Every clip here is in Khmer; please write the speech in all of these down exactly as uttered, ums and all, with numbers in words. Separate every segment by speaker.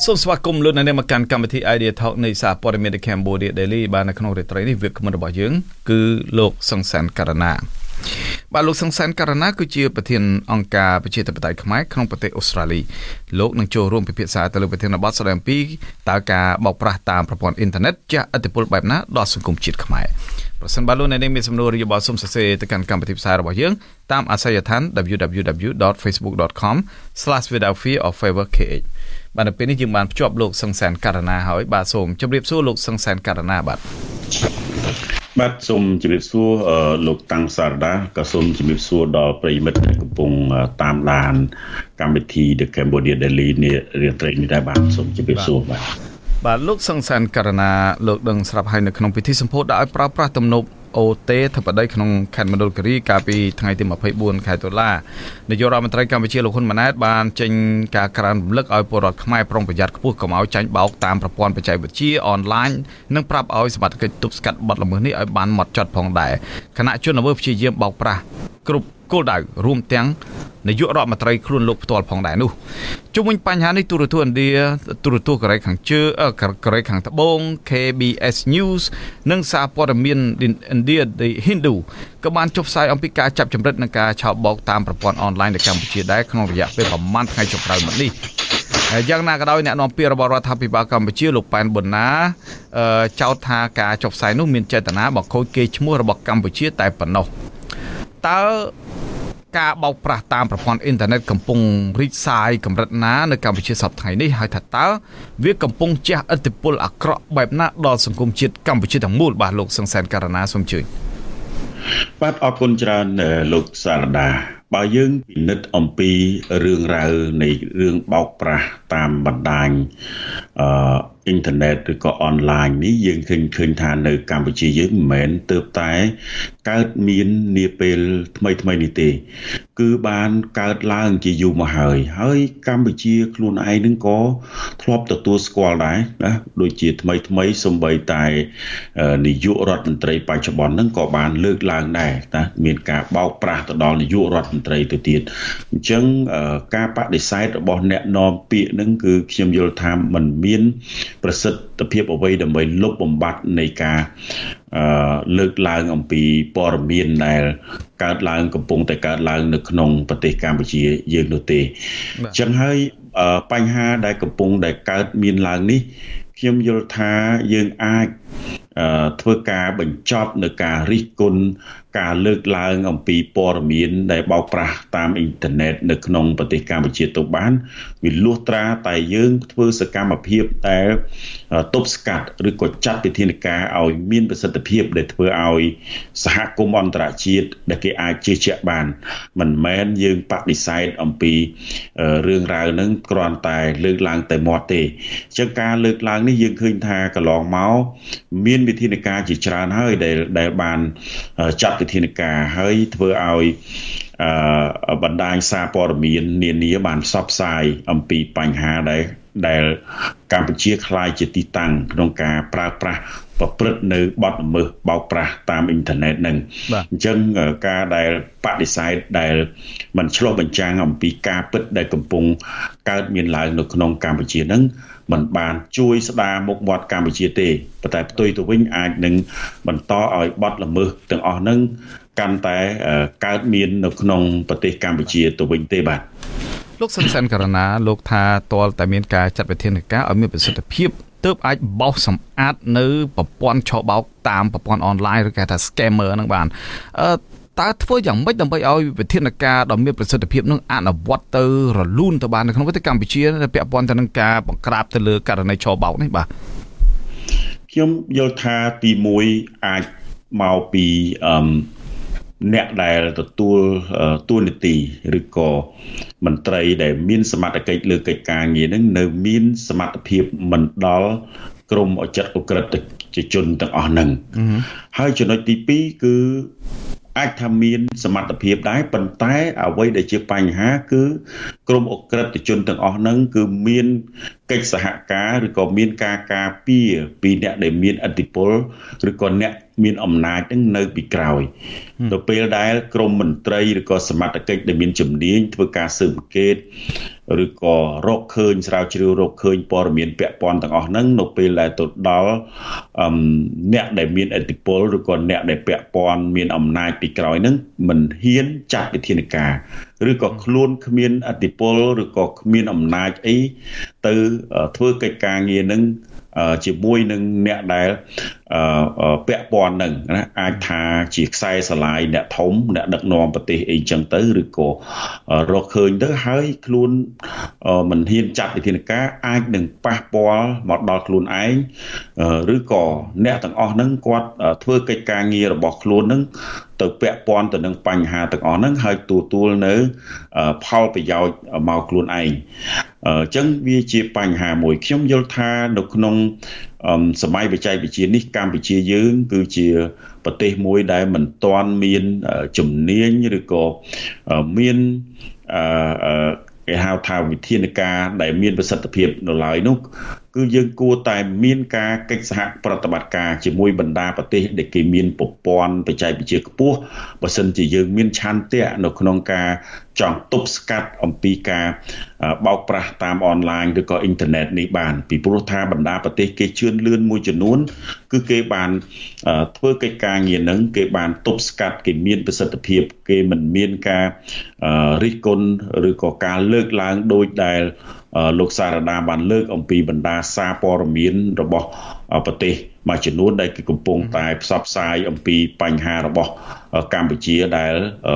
Speaker 1: សូមស្វាគមន៍លោកអ្នកនាងមកកាន់កម្មវិធី Idea Talk នៃសារព័ត៌មាន The Cambodia Daily បាននៅក្នុងរាត្រីនេះវាគ្មិនរបស់យើងគឺលោកសង្សានករណាបាទលោកសង្សានករណាគឺជាប្រធានអង្គការប្រជាធិបតេយ្យខ្មែរក្នុងប្រទេសអូស្ត្រាលីលោកនឹងចូលរួមពិភាក្សាទៅលើប្រធានបទស្ដីអំពីតើការបោកប្រាស់តាមប្រព័ន្ធអ៊ីនធឺណិតជះឥទ្ធិពលបែបណាដល់សង្គមជាតិខ្មែរប្រសិនបើលោកអ្នកនាងមានសំណួរឬយោបល់សូមសរសេរទៅកាន់កម្មវិធីផ្សាយរបស់យើងតាមអាសយដ្ឋាន double-u double-u double-u dot facebook dot com slash without fear of favor k h បាទនៅពេលនេះយើងបានភ្ជាប់លោកសង្សានករណាហើយបាទសូមជម្រាបសួរលោកសង្សានករណាបាទ
Speaker 2: បាទសូមជម្រាបសួរលោកតាំងសារដាក៏សូមជម្រាបសួរដល់ប្រិយមិត្តដែលកំពុងតាមដានកម្មវិធី The Cambodia Daily នេះរាត្រីនេះដែរបាទសូមជម្រាបសួរបាទ
Speaker 1: បាទលោកសង្សានករណាលោកដឹងស្រាប់ហើយនៅក្នុងពិធីសម្ពោធដោយប្រើប្រាស់ទំនប់អូតេធិបតីក្នុងខេត្តមណ្ឌលគិរីកាលពីថ្ងៃទីtwenty-fourខែតុលានាយករដ្ឋមន្ត្រីកម្ពុជាលោកហ៊ុនម៉ាណែតបានចេញការក្រើនរំលឹកឲ្យពលរដ្ឋខ្មែរប្រុងប្រយ័ត្នខ្ពស់កុំឲ្យចាញ់បោកតាមប្រព័ន្ធបច្ចេកវិទ្យាអនឡាញនិងប្រាប់ឲ្យសមត្ថកិច្ចទប់ស្កាត់បទល្មើសនេះឲ្យបានហ្មត់ចត់ផងដែរគណៈជនល្មើសព្យាយាមបោកប្រាស់គ្រប់គោលដៅរួមទាំងនាយករដ្ឋមន្ត្រីខ្លួនលោកផ្ទាល់ផងដែរនោះជុំវិញបញ្ហានេះទូរទស្សន៍ឥណ្ឌាទូរទស្សន៍កូរ៉េខាងជើងកូរ៉េខាងត្បូង K B S News និងសារព័ត៌មានឥណ្ឌា The Hindu ក៏បានចុះផ្សាយអំពីការចាប់ចម្រិតនិងការឆោបបោកតាមប្រព័ន្ធអនឡាញនៅកម្ពុជាដែរក្នុងរយៈពេលប្រមាណថ្ងៃចុងក្រោយមកនេះយ៉ាងណាក៏ដោយអ្នកនាំពាក្យរបស់រដ្ឋាភិបាលកម្ពុជាលោកប៉ែនប៊ុនណាចោទថាការចុះផ្សាយនោះមានចេតនាបង្ខូចកេរ្តិ៍ឈ្មោះរបស់កម្ពុជាតែប៉ុណ្ណោះតើការបោកប្រាស់តាមប្រព័ន្ធអ៊ីនធឺណិតកំពុងរីកសាយកម្រិតណានៅកម្ពុជាសប្តាហ៍នេះហើយថាតើវាកំពុងជះឥទ្ធិពលអាក្រក់បែបណាដល់សង្គមជាតិកម្ពុជាទាំងមូលបាទលោកសង្សានករណាសូមជឿ
Speaker 2: បាទអរគុណច្រើនលោកសារដាបើយើងពិនិត្យអំពីរឿងរ៉ាវនៃរឿងបោកប្រាស់តាមបណ្ដាញអឺអ៊ីនធឺណិតឬក៏អនឡាញនេះយើងឃើញឃើញថានៅកម្ពុជាយើងមិនមែនទើបតែកើតមាននាពេលថ្មីថ្មីនេះទេគឺបានកើតឡើងជាយូរមកហើយហើយកម្ពុជាខ្លួនឯងនឹងក៏ធ្លាប់ទទួលស្គាល់ដែរណាដូចជាថ្មីថ្មីសូម្បីតែនាយករដ្ឋមន្ត្រីបច្ចុប្បន្នហ្នឹងក៏បានលើកឡើងដែរណាមានការបោកប្រាស់ទៅដល់នាយករដ្ឋមន្ត្រីទៅទៀតអញ្ចឹងការបដិសេធរបស់អ្នកនាំពាក្យហ្នឹងគឺខ្ញុំយល់ថាมันមានប្រសិទ្ធភាពអ្វីដើម្បីលុបបំបាត់នៃការអឺលើកឡើងអំពីព័ត៌មានដែលកើតឡើងកំពុងតែកើតឡើងនៅក្នុងប្រទេសកម្ពុជាយើងនោះទេអញ្ចឹងហើយបញ្ហាដែលកំពុងតែកើតមានឡើងនេះខ្ញុំយល់ថាយើងអាចធ្វើការបញ្ចប់នៅការរិះគន់ការលើកឡើងអំពីព័ត៌មានដែលបោកប្រាស់តាមអ៊ីនធឺណិតនៅក្នុងប្រទេសកម្ពុជាទៅបានវាលុះត្រាតែយើងធ្វើសកម្មភាពដែលទប់ស្កាត់ឬក៏ចាត់វិធានការឲ្យមានប្រសិទ្ធភាពដែលធ្វើឲ្យសហគមន៍អន្តរជាតិដែលគេអាចជឿជាក់បានមិនមែនយើងបដិសេធអំពីរឿងរ៉ាវហ្នឹងគ្រាន់តែលើកឡើងតែមាត់ទេអញ្ចឹងការលើកឡើងនេះយើងឃើញថាកន្លងមកមានវិធានការជាច្រើនហើយដែលដែលបានចាត់វិធានការហើយធ្វើឲ្យអឺបណ្ដាញសារព័ត៌មាននានាបានផ្សព្វផ្សាយអំពីបញ្ហាដែលដែលកម្ពុជាក្លាយជាទីតាំងក្នុងការប្រើប្រាស់ប្រព្រឹត្តនៅបទល្មើសបោកប្រាស់តាមអ៊ីនធឺណិតហ្នឹងអញ្ចឹងការដែលបដិសេធដែលมันឆ្លុះបញ្ចាំងអំពីការពិតដែលកំពុងកើតមានឡើងនៅក្នុងកម្ពុជាហ្នឹងมันបានជួយស្ដារមុខមាត់កម្ពុជាទេប៉ុន្តែផ្ទុយទៅវិញអាចនឹងបន្តឲ្យបទល្មើសទាំងអស់ហ្នឹងកាន់តែកើតមាននៅក្នុងប្រទេសកម្ពុជាទៅវិញទេបាទ
Speaker 1: លោកសង្សានករណាលោកថាទាល់តែមានការចាត់វិធានការឲ្យមានប្រសិទ្ធភាពទើបអាចបោសសម្អាតនៅប្រព័ន្ធឆបោកតាមប្រព័ន្ធអនឡាញឬគេថា scammer ហ្នឹងបានអឺតើធ្វើយ៉ាងម៉េចដើម្បីឲ្យវិធានការដ៏មានប្រសិទ្ធភាពនឹងអនុវត្តទៅរលូនទៅបាននៅក្នុងប្រទេសកម្ពុជាពាក់ព័ន្ធទៅនឹងការបង្ក្រាបទៅលើករណីឆបោកនេះបាទ
Speaker 2: ខ្ញុំយល់ថាទីមួយអាចមកពីអឺអ្នកដែលទទួលតួនាទីឬក៏មន្ត្រីដែលមានសមត្ថកិច្ចលើកិច្ចការងារហ្នឹងនៅមានសមត្ថភាពមិនដល់ក្រុមអចិន្ត្រឧក្រិដ្ឋជនទាំងអស់ហ្នឹងហើយចំណុចទីពីរគឺអាចថាមានសមត្ថភាពដែរប៉ុន្តែអ្វីដែលជាបញ្ហាគឺក្រុមអក្រិតជនទាំងអស់ហ្នឹងគឺមានកិច្ចសហការឬក៏មានការការពារពីអ្នកដែលមានឥទ្ធិពលឬក៏អ្នកមានអំណាចនឹងនៅពីក្រោយទៅពេលដែលក្រមមន្ត្រីឬក៏សមត្ថកិច្ចដែលមានជំនាញធ្វើការស៊ើបអង្កេតឬក៏រកឃើញស្រាវជ្រាវរកឃើញព័ត៌មានពាក់ព័ន្ធទាំងអស់ហ្នឹងនៅពេលដែលទៅដល់អ្នកដែលមានឥទ្ធិពលឬក៏អ្នកដែលពាក់ព័ន្ធមានអំណាចពីក្រោយហ្នឹងមិនហ៊ានចាត់វិធានការឬក៏ខ្លួនគ្មានឥទ្ធិពលឬក៏គ្មានអំណាចអីទៅធ្វើកិច្ចការងារហ្នឹងជាមួយនឹងអ្នកដែលពាក់ព័ន្ធនឹងណាអាចថាជាខ្សែស្រឡាយអ្នកធំអ្នកដឹកនាំប្រទេសអីចឹងទៅឬក៏រកឃើញទៅហើយខ្លួនមិនហ៊ានចាត់វិធានការអាចនឹងប៉ះពាល់មកដល់ខ្លួនឯងឬក៏អ្នកទាំងអស់ហ្នឹងគាត់ធ្វើកិច្ចការងាររបស់ខ្លួនហ្នឹងទៅពាក់ព័ន្ធទៅនឹងបញ្ហាទាំងអស់ហ្នឹងហើយទទួលនៅផលប្រយោជន៍មកខ្លួនឯងអញ្ចឹងវាជាបញ្ហាមួយខ្ញុំយល់ថានៅក្នុងសម័យបច្ចេកវិទ្យានេះកម្ពុជាយើងគឺជាប្រទេសមួយដែលមិនទាន់មានជំនាញឬក៏មានគេហៅថាវិធានការដែលមានប្រសិទ្ធភាពនៅឡើយនោះគឺយើងគួរតែមានការកិច្ចសហប្រតិបត្តិការជាមួយបណ្ដាប្រទេសដែលគេមានប្រព័ន្ធបច្ចេកវិទ្យាខ្ពស់បើសិនជាយើងមានឆន្ទៈនៅក្នុងការចង់ទប់ស្កាត់អំពីការបោកប្រាស់តាមអនឡាញឬក៏អ៊ីនធឺណិតនេះបានពីព្រោះថាបណ្ដាប្រទេសគេជឿនលឿនមួយចំនួនគឺគេបានធ្វើកិច្ចការងារហ្នឹងគេបានទប់ស្កាត់គេមានប្រសិទ្ធភាពគេមិនមានការរិះគន់ឬក៏ការលើកឡើងដោយដែលលោកសារដាបានលើកអំពីបណ្ដាសារព័ត៌មានរបស់ប្រទេសមួយចំនួនដែលគេកំពុងតែផ្សព្វផ្សាយអំពីបញ្ហារបស់កម្ពុជាដែល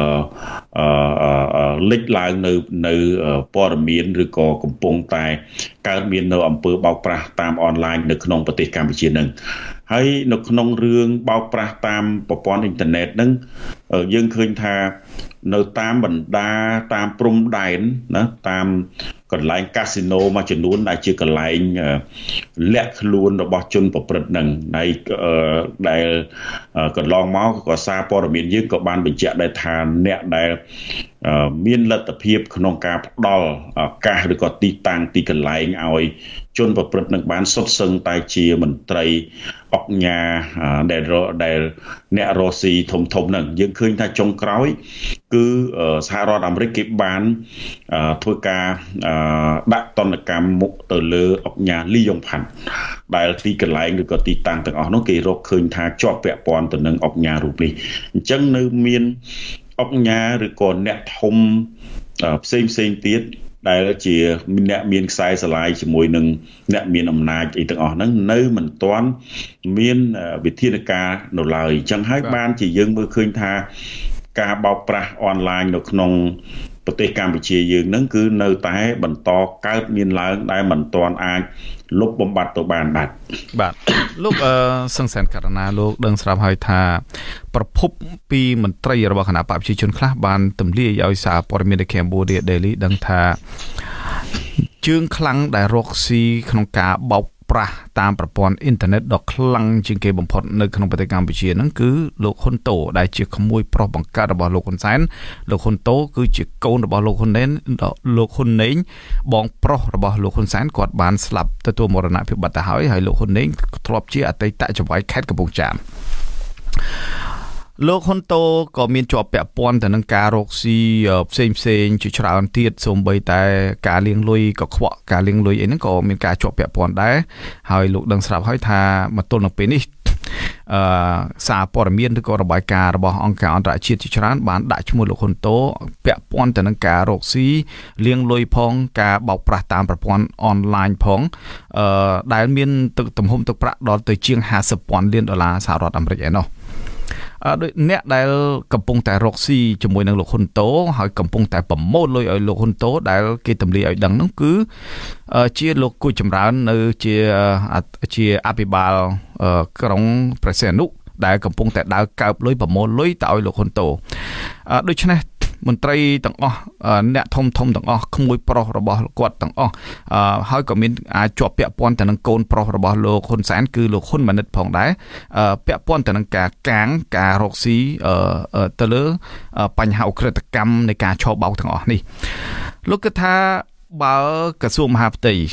Speaker 2: លេចឡើងនៅនៅព័ត៌មានឬក៏កំពុងតែកើតមាននៅអំពើបោកប្រាស់តាមអនឡាញនៅក្នុងប្រទេសកម្ពុជានឹងហើយនៅក្នុងរឿងបោកប្រាស់តាមប្រព័ន្ធអ៊ីនធឺណិតហ្នឹងយើងឃើញថានៅតាមបណ្ដាតាមព្រំដែនណាតាមកន្លែងកាស៊ីណូមួយចំនួនដែលជាកន្លែងលាក់ខ្លួនរបស់ជនប្រព្រឹត្តនឹងហើយដែលកន្លងមកក៏សារព័ត៌មានយើងក៏បានបញ្ជាក់ដែរថាអ្នកដែលមានលទ្ធភាពក្នុងការផ្ដល់ឱកាសឬក៏ទីតាំងទីកន្លែងឲ្យជនប្រព្រឹត្តនឹងបានសុទ្ធសឹងតែជាមន្ត្រីអង្គការដែលដែលអ្នករស់ស៊ីធំធំហ្នឹងយើងឃើញថាចុងក្រោយគឺសហរដ្ឋអាមេរិកគេបានធ្វើការដាក់ទណ្ឌកម្មមុខទៅលើអង្គការលីយ៉ុងផាន់ដែលទីកន្លែងឬក៏ទីតាំងទាំងអស់នោះគេរកឃើញថាជាប់ពាក់ព័ន្ធទៅនឹងអង្គការរូបនេះអញ្ចឹងនៅមានអង្គការឬក៏អ្នកធំផ្សេងផ្សេងទៀតដែលជាអ្នកមានខ្សែស្រឡាយជាមួយនឹងអ្នកមានអំណាចអីទាំងអស់ហ្នឹងនៅមិនទាន់មានវិធានការនៅឡើយអញ្ចឹងហើយបានជាយើងមើលឃើញថាការបោកប្រាស់អនឡាញនៅក្នុងប្រទេសកម្ពុជាយើងហ្នឹងគឺនៅតែបន្តកើតមានឡើងដែលមិនទាន់អាចលុបបំបាត់ទៅបានបាទ
Speaker 1: បាទលោកអឺសង្សានករណាលោកដឹងស្រាប់ហើយថាប្រភពពីមន្ត្រីរបស់គណៈបព្វជិជនខ្លះបានទម្លាយឲ្យសារព័ត៌មាន Cambodia Daily ដឹងថាជើងខ្លាំងដែលរកស៊ីក្នុងការបោកប្រាស់តាមប្រព័ន្ធអ៊ីនធឺណិតដ៏ខ្លាំងជាងគេបំផុតនៅក្នុងប្រទេសកម្ពុជាហ្នឹងគឺលោកហ៊ុនតូដែលជាក្មួយប្រុសបង្កើតរបស់លោកហ៊ុនសែនលោកហ៊ុនតូគឺជាកូនរបស់លោកហ៊ុនណេនលោកហ៊ុនណេងបងប្រុសរបស់លោកហ៊ុនសែនគាត់បានស្លាប់ទទួលមរណភាពបាត់ទៅហើយហើយលោកហ៊ុនណេងធ្លាប់ជាអតីតចៅហ្វាយខេត្តកំពង់ចាមលោកហ៊ុនតូក៏មានជាប់ពាក់ព័ន្ធទៅនឹងការរកស៊ីផ្សេងផ្សេងជាច្រើនទៀតសូម្បីតែការលាងលុយកខ្វក់ការលាងលុយអីហ្នឹងក៏មានការជាប់ពាក់ព័ន្ធដែរហើយលោកដឹងស្រាប់ហើយថាមកទល់នឹងពេលនេះអឺសារព័ត៌មានឬក៏របាយការណ៍របស់អង្គការអន្តរជាតិជាច្រើនបានដាក់ឈ្មោះលោកហ៊ុនតូពាក់ព័ន្ធទៅនឹងការរកស៊ីលាងលុយផងការបោកប្រាស់តាមប្រព័ន្ធអនឡាញផងអឺដែលមានទឹកទំហំទឹកប្រាក់ដល់ទៅជាងห้าสิบពាន់លានដុល្លារសហរដ្ឋអាមេរិកឯណោះដោយអ្នកដែលកំពុងតែរកស៊ីជាមួយនឹងលោកហ៊ុនតូហើយកំពុងតែប្រមូលលុយឲ្យលោកហ៊ុនតូដែលគេទម្លាយឲ្យដឹងនោះគឺជាលោកគូចម្រើននៅជាជាអភិបាលក្រុងព្រះសីហនុដែលកំពុងតែដើរកើបលុយប្រមូលលុយទៅឲ្យលោកហ៊ុនតូដូច្នេះមន្ត្រីទាំងអស់អ្នកធំធំទាំងអស់ក្មួយប្រុសរបស់គាត់ទាំងអស់ហើយក៏មានអាចជាប់ពាក់ព័ន្ធទៅនឹងកូនប្រុសរបស់លោកហ៊ុនសែនគឺលោកហ៊ុនម៉ាណិតផងដែរពាក់ព័ន្ធទៅនឹងការកាងការរកស៊ីទៅលើបញ្ហាអ ுக ្រិតកម្មនៃការឆោបបោកទាំងអស់នេះលោកគិតថាបើក្រសួងមហាផ្ទៃ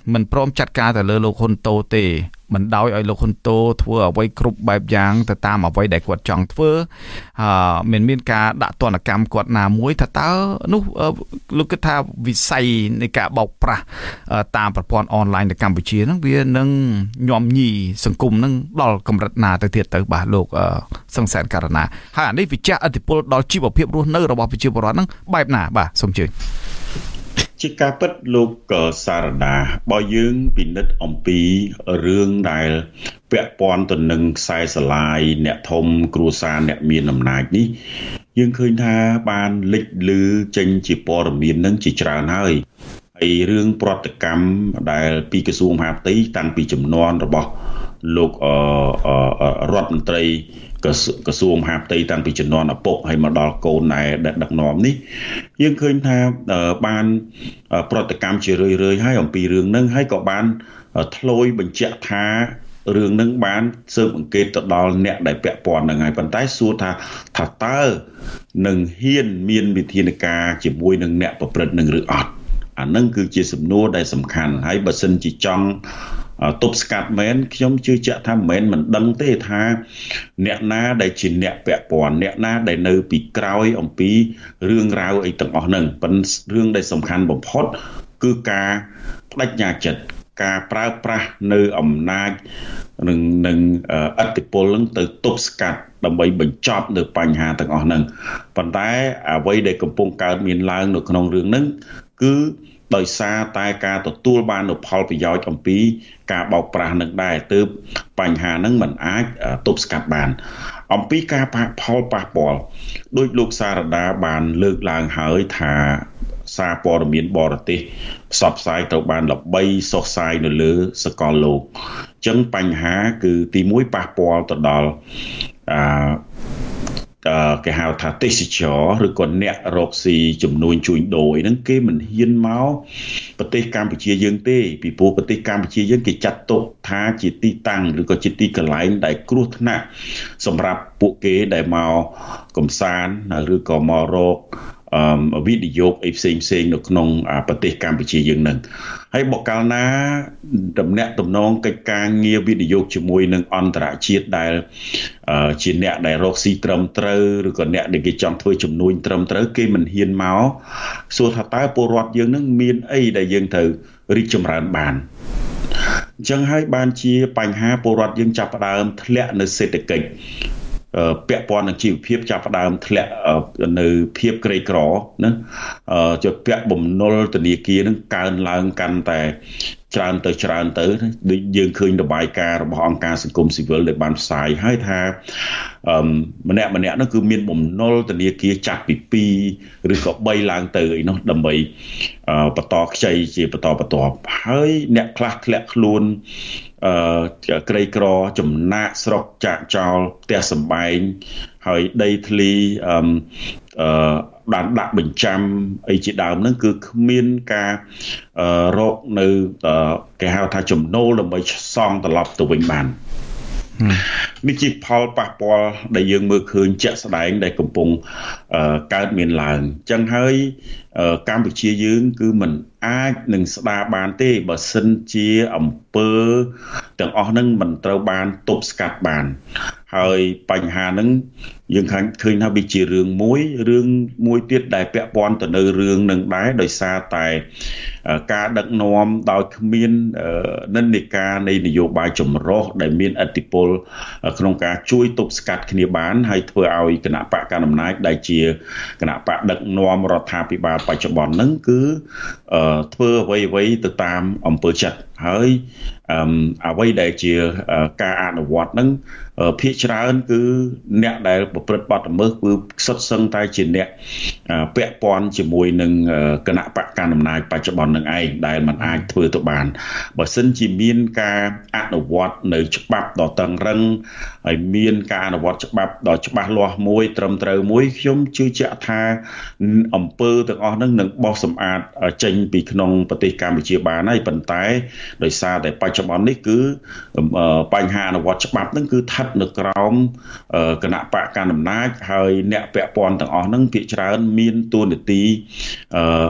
Speaker 1: មិនព្រមចាត់ការទៅលើលោកហ៊ុនតូទេមិនដោយឲ្យលោកហ៊ុនតូធ្វើអ្វីគ្រប់បែបយ៉ាងទៅតាមអ្វីដែលគាត់ចង់ធ្វើអឺមិនមានការដាក់ទណ្ឌកម្មគាត់ណាមួយថាតើនោះលោកគិតថាវិស័យនៃការបោកប្រាស់តាមប្រព័ន្ធអនឡាញនៅកម្ពុជាហ្នឹងវានឹងញោមញីសង្គមហ្នឹងដល់កម្រិតណាទៅទៀតទៅបាទលោកសង្សានករណាហើយអានេះវាជះឥទ្ធិពលដល់ជីវភាពរស់នៅរបស់ប្រជាពលរដ្ឋហ្នឹងបែបណាបាទសូមជឿ
Speaker 2: ជាការពិតលោកសារដាបើយើងពិនិត្យអំពីរឿងដែលពាក់ព័ន្ធទៅនឹងខ្សែស្រឡាយអ្នកធំគ្រួសារអ្នកមានអំណាចនេះយើងឃើញថាបានលេចលឺចេញជាព័ត៌មាននឹងជាច្រើនហើយហើយរឿងប្រតិកម្មដែលពីក្រសួងមហាផ្ទៃតាំងពីចំនួនរបស់លោករដ្ឋមន្ត្រីក្រសួងមហាផ្ទៃតាំងពីជំនាន់ឪពុកហើយមកដល់កូនដែលដឹកនាំនេះយើងឃើញថាបានប្រតិកម្មជារឿយៗហើយអំពីរឿងហ្នឹងហើយក៏បានធ្លុយបញ្ជាក់ថារឿងហ្នឹងបានស៊ើបអង្កេតទៅដល់អ្នកដែលពាក់ព័ន្ធហ្នឹងហើយប៉ុន្តែសួរថាថាតើនឹងហ៊ានមានវិធានការជាមួយនឹងអ្នកប្រព្រឹត្តនឹងឬអត់អាហ្នឹងគឺជាសំណួរដែលសំខាន់ហើយបើសិនជាចង់ទប់ស្កាត់មែនខ្ញុំជឿជាក់ថាមិនមែនមិនដឹងទេថាអ្នកណាដែលជាអ្នកពាក់ព័ន្ធអ្នកណាដែលនៅពីក្រោយអំពីរឿងរ៉ាវអីទាំងអស់ហ្នឹងប៉ុន្តែរឿងដែលសំខាន់បំផុតគឺការបដិញ្ញាចិត្តការប្រើប្រាស់នៅអំណាចនឹងនឹងឥទ្ធិពលនឹងទៅទប់ស្កាត់ដើម្បីបញ្ចប់នៅបញ្ហាទាំងអស់ហ្នឹងប៉ុន្តែអ្វីដែលកំពុងកើតមានឡើងនៅក្នុងរឿងហ្នឹងគឺដោយសារតែការទទួលបាននូវផលប្រយោជន៍អំពីការបោកប្រាស់នឹងដែរទើបបញ្ហាហ្នឹងមិនអាចទប់ស្កាត់បានអំពីការប៉ះផលប៉ះពាល់ដោយលោកសារដាបានលើកឡើងហើយថាសារព័ត៌មានបរទេសផ្សព្វផ្សាយទៅបានល្បីសុសសាយនៅលើសកលលោកអញ្ចឹងបញ្ហាគឺទីមួយប៉ះពាល់ទៅដល់អឺគេហៅថាទេសចរឬក៏អ្នករកស៊ីចំនួនជួញដូរហ្នឹងគេមិនហ៊ានមកប្រទេសកម្ពុជាយើងទេពីព្រោះប្រទេសកម្ពុជាយើងគេចាត់ទុកថាជាទីតាំងឬក៏ជាទីកន្លែងដែលគ្រោះថ្នាក់សម្រាប់ពួកគេដែលមកកំសាន្តឬក៏មករកអឺវិនិយោគអីផ្សេងផ្សេងនៅក្នុងប្រទេសកម្ពុជាយើងនឹងហើយបកកាលណាតំណាក់តំណងកិច្ចការងារវិនិយោគជាមួយនឹងអន្តរជាតិដែលជាអ្នកដែលរកស៊ីត្រឹមត្រូវឬក៏អ្នកដែលគេចង់ធ្វើជំនួញត្រឹមត្រូវគេមិនហ៊ានមកសួរថាតើពលរដ្ឋយើងនឹងមានអីដែលយើងត្រូវរីកចម្រើនបានអញ្ចឹងហើយបានជាបញ្ហាពលរដ្ឋយើងចាប់ផ្ដើមធ្លាក់នៅសេដ្ឋកិច្ចពាក់ព័ន្ធនឹងជីវភាពចាប់ផ្ដើមធ្លាក់នៅភាពក្រីក្រណាជាពាក់បំណុលធនាគារនឹងកើនឡើងកាន់តែច្រើនទៅច្រើនទៅដូចយើងឃើញរបាយការណ៍របស់អង្គការសង្គមស៊ីវិលដែលបានផ្សាយហើយថាម្នាក់ម្នាក់នោះគឺមានបំណុលធនាគារចាប់ពីពីរឬក៏បីឡើងទៅអីនោះដើម្បីបន្តខ្ចីជាបន្តបន្ទាប់ហើយអ្នកខ្លះធ្លាក់ខ្លួនអឺក្រីក្រចំណាក់ស្រុកចាក់ចោលផ្ទះសម្បែងហើយដីធ្លីអឺអឺបានដាក់បញ្ចាំអីជាដើមហ្នឹងគឺគ្មានការរកនៅគេហៅថាចំណូលដើម្បីសងត្រឡប់ទៅវិញបាននេះជាផលប៉ះពាល់ដែលយើងមើលឃើញជាក់ស្ដែងដែលកំពុងកើតមានឡើងអញ្ចឹងហើយកម្ពុជាយើងគឺមិនអាចនឹងស្ដារបានទេបើសិនជាអំពើទាំងអស់ហ្នឹងមិនត្រូវបានទប់ស្កាត់បានហើយបញ្ហាហ្នឹងយើងឃើញឃើញថាវាជារឿងមួយរឿងមួយទៀតដែលពាក់ព័ន្ធទៅនៅរឿងនឹងដែរដោយសារតែការដឹកនាំដោយគ្មាននិន្នាការនៃនយោបាយចម្រុះដែលមានឥទ្ធិពលក្នុងការជួយទប់ស្កាត់គ្នាបានហើយធ្វើឲ្យគណៈបកកណ្ដាលអំណាចដែលជាគណៈបកដឹកនាំរដ្ឋាភិបាលបច្ចុប្បន្នហ្នឹងគឺធ្វើអ្វីអ្វីទៅតាមអំពើចិត្តហើយអ្វីដែលជាការអនុវត្តហ្នឹងភាគច្រើនគឺអ្នកដែលប្រព្រឹត្តបទល្មើសគឺសុទ្ធសឹងតែជាអ្នកពាក់ព័ន្ធជាមួយនឹងគណៈបកកណ្ដាលអំណាចបច្ចុប្បន្ននឹងឯងដែលมันអាចធ្វើទៅបានបើសិនជាមានការអនុវត្តនៅច្បាប់ដ៏តឹងរ៉ឹងហើយមានការអនុវត្តច្បាប់ដ៏ច្បាស់លាស់មួយត្រឹមត្រូវមួយខ្ញុំជឿជាក់ថាអំពើទាំងអស់ហ្នឹងនឹងបោះសម្អាតចេញពីក្នុងប្រទេសកម្ពុជាបានហើយប៉ុន្តែដោយសារតែបច្ចុប្បន្ននេះគឺបញ្ហាអនុវត្តច្បាប់ហ្នឹងគឺស្ថិតនៅក្រោមគណៈបកកណ្ដាលអំណាចហើយអ្នកពាក់ព័ន្ធទាំងអស់ហ្នឹងភាគច្រើនមានតួនាទីអឺ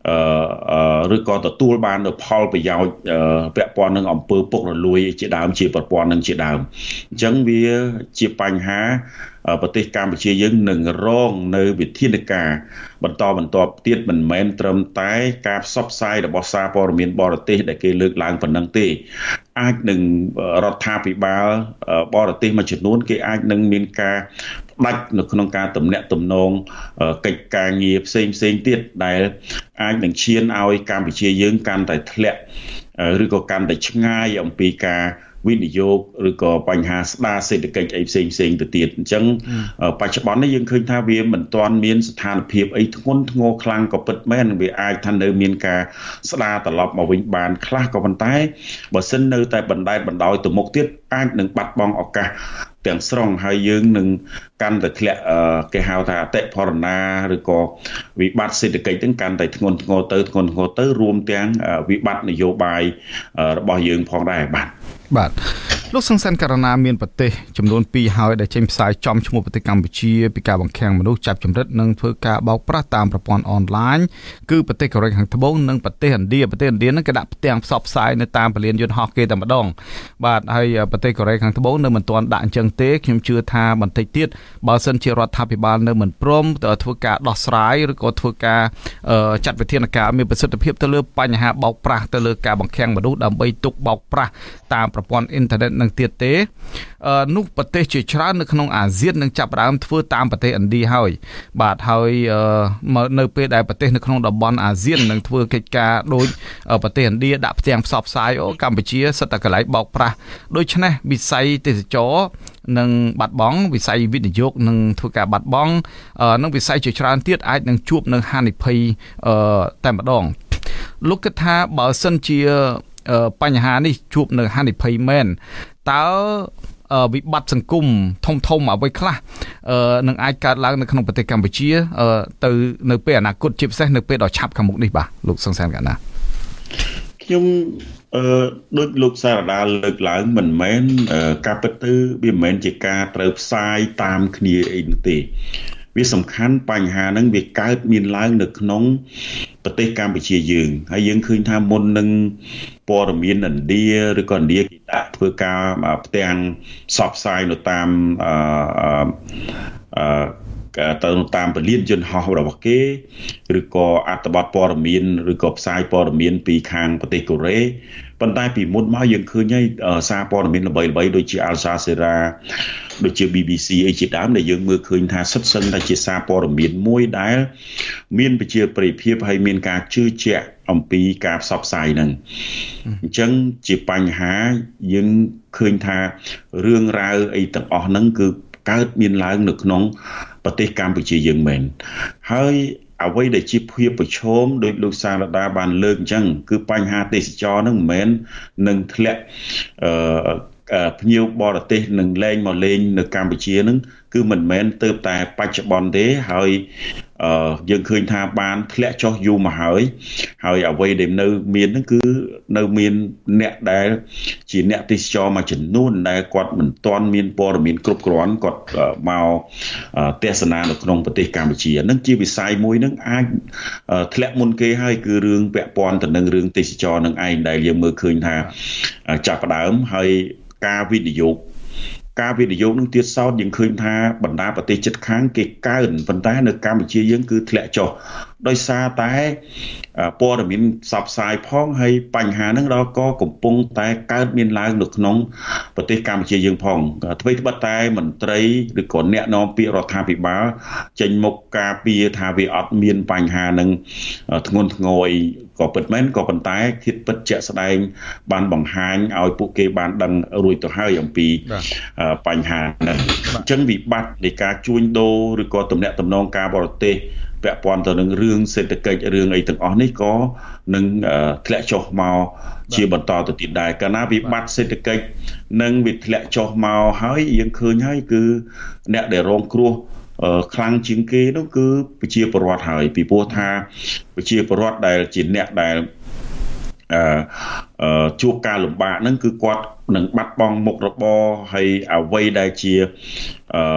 Speaker 2: ឬក៏ទទួលបាននូវផលប្រយោជន៍ពាក់ព័ន្ធនឹងអំពើពុករលួយជាដើមជាប្រព័ន្ធនឹងជាដើមអញ្ចឹងវាជាបញ្ហាប្រទេសកម្ពុជាយើងនឹងរងនៅវិធានការបន្តបន្តទៀតមិនមែនត្រឹមតែការផ្សព្វផ្សាយរបស់សារព័ត៌មានបរទេសដែលគេលើកឡើងប៉ុណ្ណឹងទេអាចនឹងរដ្ឋាភិបាលបរទេសមួយចំនួនគេអាចនឹងមានការផ្ដាច់នៅក្នុងការទំនាក់ទំនងកិច្ចការងារផ្សេងផ្សេងទៀតដែលអាចនឹងឈានឲ្យកម្ពុជាយើងកាន់តែធ្លាក់ឬក៏កាន់តែឆ្ងាយអំពីការវិនិយោគឬក៏បញ្ហាស្ដារសេដ្ឋកិច្ចអីផ្សេងផ្សេងទៅទៀតអញ្ចឹងបច្ចុប្បន្ននេះយើងឃើញថាវាមិនទាន់មានស្ថានភាពអីធ្ងន់ធ្ងរខ្លាំងក៏ពិតមែនវាអាចថានៅមានការស្ដារត្រឡប់មកវិញបានខ្លះក៏ប៉ុន្តែបើសិននៅតែបណ្តែតបណ្ដោយទៅមុខទៀតអាចនឹងបាត់បង់ឱកាសទាំងស្រុងហើយយើងនឹងកាន់តែធ្លាក់គេហៅថាអតិផរណាឬក៏វិបត្តិសេដ្ឋកិច្ចហ្នឹងកាន់តែធ្ងន់ធ្ងរទៅធ្ងន់ធ្ងរទៅរួមទាំងវិបត្តិនយោបាយរបស់យើងផងដែរបាទ
Speaker 1: បាទលោកសង្សានករណាមានប្រទេសចំនួនពីរហើយដែលចេញផ្សាយចំឈ្មោះប្រទេសកម្ពុជាពីការបង្ខាំងមនុស្សចាប់ចម្រិតនិងធ្វើការបោកប្រាស់តាមប្រព័ន្ធអនឡាញគឺប្រទេសកូរ៉េខាងត្បូងនិងប្រទេសឥណ្ឌាប្រទេសឥណ្ឌានឹងក៏ដាក់ផ្ទាំងផ្សព្វផ្សាយនៅតាមពលានយន្តហោះគេតែម្ដងបាទហើយប្រទេសកូរ៉េខាងត្បូងនៅមិនទាន់ដាក់អញ្ចឹងទេខ្ញុំជឿថាបន្តិចទៀតបើសិនជារដ្ឋាភិបាលនៅមិនព្រមធ្វើការដោះស្រាយឬក៏ធ្វើការចាត់វិធានការមានប្រសិទ្ធភាពទៅលើបញ្ហាបោកប្រាស់ទៅលើការបង្ខាំងមនុស្សដើម្បីទុកបោកប្រាស់តាមប្រព័ន្ធអ៊ីនធឺណិតនឹងទៀតទេនោះប្រទេសជាច្រើននៅក្នុងអាស៊ាននឹងចាប់ផ្ដើមធ្វើតាមប្រទេសឥណ្ឌាហើយបាទហើយនៅពេលដែលប្រទេសនៅក្នុងតំបន់អាស៊ាននឹងធ្វើកិច្ចការដោយប្រទេសឥណ្ឌាដាក់ផ្ទាំងផ្សព្វផ្សាយអូកម្ពុជាសិតតែកន្លែងបោកប្រាស់ដូច្នេះវិស័យទេសចរនឹងបាត់បង់វិស័យវិនិយោគនឹងធ្វើការបាត់បង់និងវិស័យជាច្រើនទៀតអាចនឹងជួបនឹងហានិភ័យតែម្ដងលោកគិតថាបើសិនជាបញ្ហានេះជួបនៅហានិភ័យមែនតើវិបត្តិសង្គមធំធំអ្វីខ្លះនឹងអាចកើតឡើងនៅក្នុងប្រទេសកម្ពុជាទៅនៅពេលអនាគតជាពិសេសនៅពេលដ៏ឆាប់ខាងមុខនេះបាទលោកសង្សានកណ្ណា
Speaker 2: ខ្ញុំអឺដូចលោកសារដាលើកឡើងមិនមែនការពិតទៅវាមិនមែនជាការត្រូវផ្សាយតាមគ្នាអីនោះទេវាសំខាន់បញ្ហាហ្នឹងវាកើតមានឡើងនៅក្នុងប្រទេសកម្ពុជាយើងហើយយើងឃើញថាមុននឹងព័ត៌មានឥណ្ឌាឬក៏ឥណ្ឌាគេដាក់ធ្វើការផ្ទាំងផ្សព្វផ្សាយនៅតាមអឺអឺទៅតាមពលានយន្តហោះរបស់គេឬក៏អត្ថបទព័ត៌មានឬក៏ផ្សាយព័ត៌មានពីខាងប្រទេសកូរ៉េប៉ុន្តែពីមុនមកយើងឃើញហើយសារព័ត៌មានល្បីៗដូចជា Al Jazeera ដូចជា B B C អីជាដើមដែលយើងមើលឃើញថាសិតសិនតែជាសារព័ត៌មានមួយដែលមានប្រជាប្រិយភាពហើយមានការជឿជាក់អំពីការផ្សព្វផ្សាយហ្នឹងអញ្ចឹងជាបញ្ហាយើងឃើញថារឿងរ៉ាវអីទាំងអស់ហ្នឹងគឺកើតមានឡើងនៅក្នុងប្រទេសកម្ពុជាយើងមែនហើយអ្វីដែលជាភាពប្រឈមដោយលោកសារដាបានលើកអញ្ចឹងគឺបញ្ហាទេសចរហ្នឹងមិនមែននឹងធ្លាក់អឺភ្ញៀវបរទេសនឹងលែងមកលេងនៅកម្ពុជាហ្នឹងគឺមិនមែនទៅតែបច្ចុប្បន្នទេហើយអឺយើងឃើញថាបានធ្លាក់ចុះយូរមកហើយហើយអ្វីដែលនៅមានហ្នឹងគឺនៅមានអ្នកដែលជាអ្នកទេសចរមួយចំនួនដែលគាត់មិនទាន់មានព័ត៌មានគ្រប់គ្រាន់គាត់មកទេសនានៅក្នុងប្រទេសកម្ពុជាហ្នឹងជាវិស័យមួយហ្នឹងអាចធ្លាក់មុនគេហើយគឺរឿងពាក់ព័ន្ធទៅនឹងរឿងទេសចរនឹងឯងដែលយើងមើលឃើញថាចាប់ផ្ដើមហើយការវិនិយោគការវិនិយោគនឹងទៀតសោតយើងឃើញថាបណ្ដាប្រទេសជិតខាងគេកើនប៉ុន្តែនៅកម្ពុជាយើងគឺធ្លាក់ចុះដោយសារតែព័ត៌មានផ្សព្វផ្សាយផងហើយបញ្ហាហ្នឹងដល់ក៏កំពុងតែកើតមានឡើងនៅក្នុងប្រទេសកម្ពុជាយើងផងអ្វីត្បិតតែមន្ត្រីឬក៏អ្នកនាំពាក្យរដ្ឋាភិបាលចេញមុខការពារថាវាអត់មានបញ្ហាហ្នឹងធ្ងន់ធ្ងរអីក៏ពិតមែនក៏ប៉ុន្តែធៀបពិតជាក់ស្ដែងបានបង្ហាញឲ្យពួកគេបានដឹងរួចទៅហើយអំពីបញ្ហាហ្នឹងអញ្ចឹងវិបត្តិនៃការជួញដូរឬក៏ទំនាក់ទំនងការបរទេសពាក់ព័ន្ធទៅនឹងរឿងសេដ្ឋកិច្ចរឿងអីទាំងអស់នេះក៏នឹងធ្លាក់ចុះមកជាបន្តទៅទៀតដែរកាលណាវិបត្តិសេដ្ឋកិច្ចនឹងវាធ្លាក់ចុះមកហើយយើងឃើញហើយគឺអ្នកដែលរងគ្រោះខ្លាំងជាងគេនោះគឺប្រជាពលរដ្ឋហើយពីព្រោះថាប្រជាពលរដ្ឋដែលជាអ្នកដែលអឺជួបការលំបាកហ្នឹងគឺគាត់នឹងបាត់បង់មុខរបរហើយអ្វីដែលជាអឺ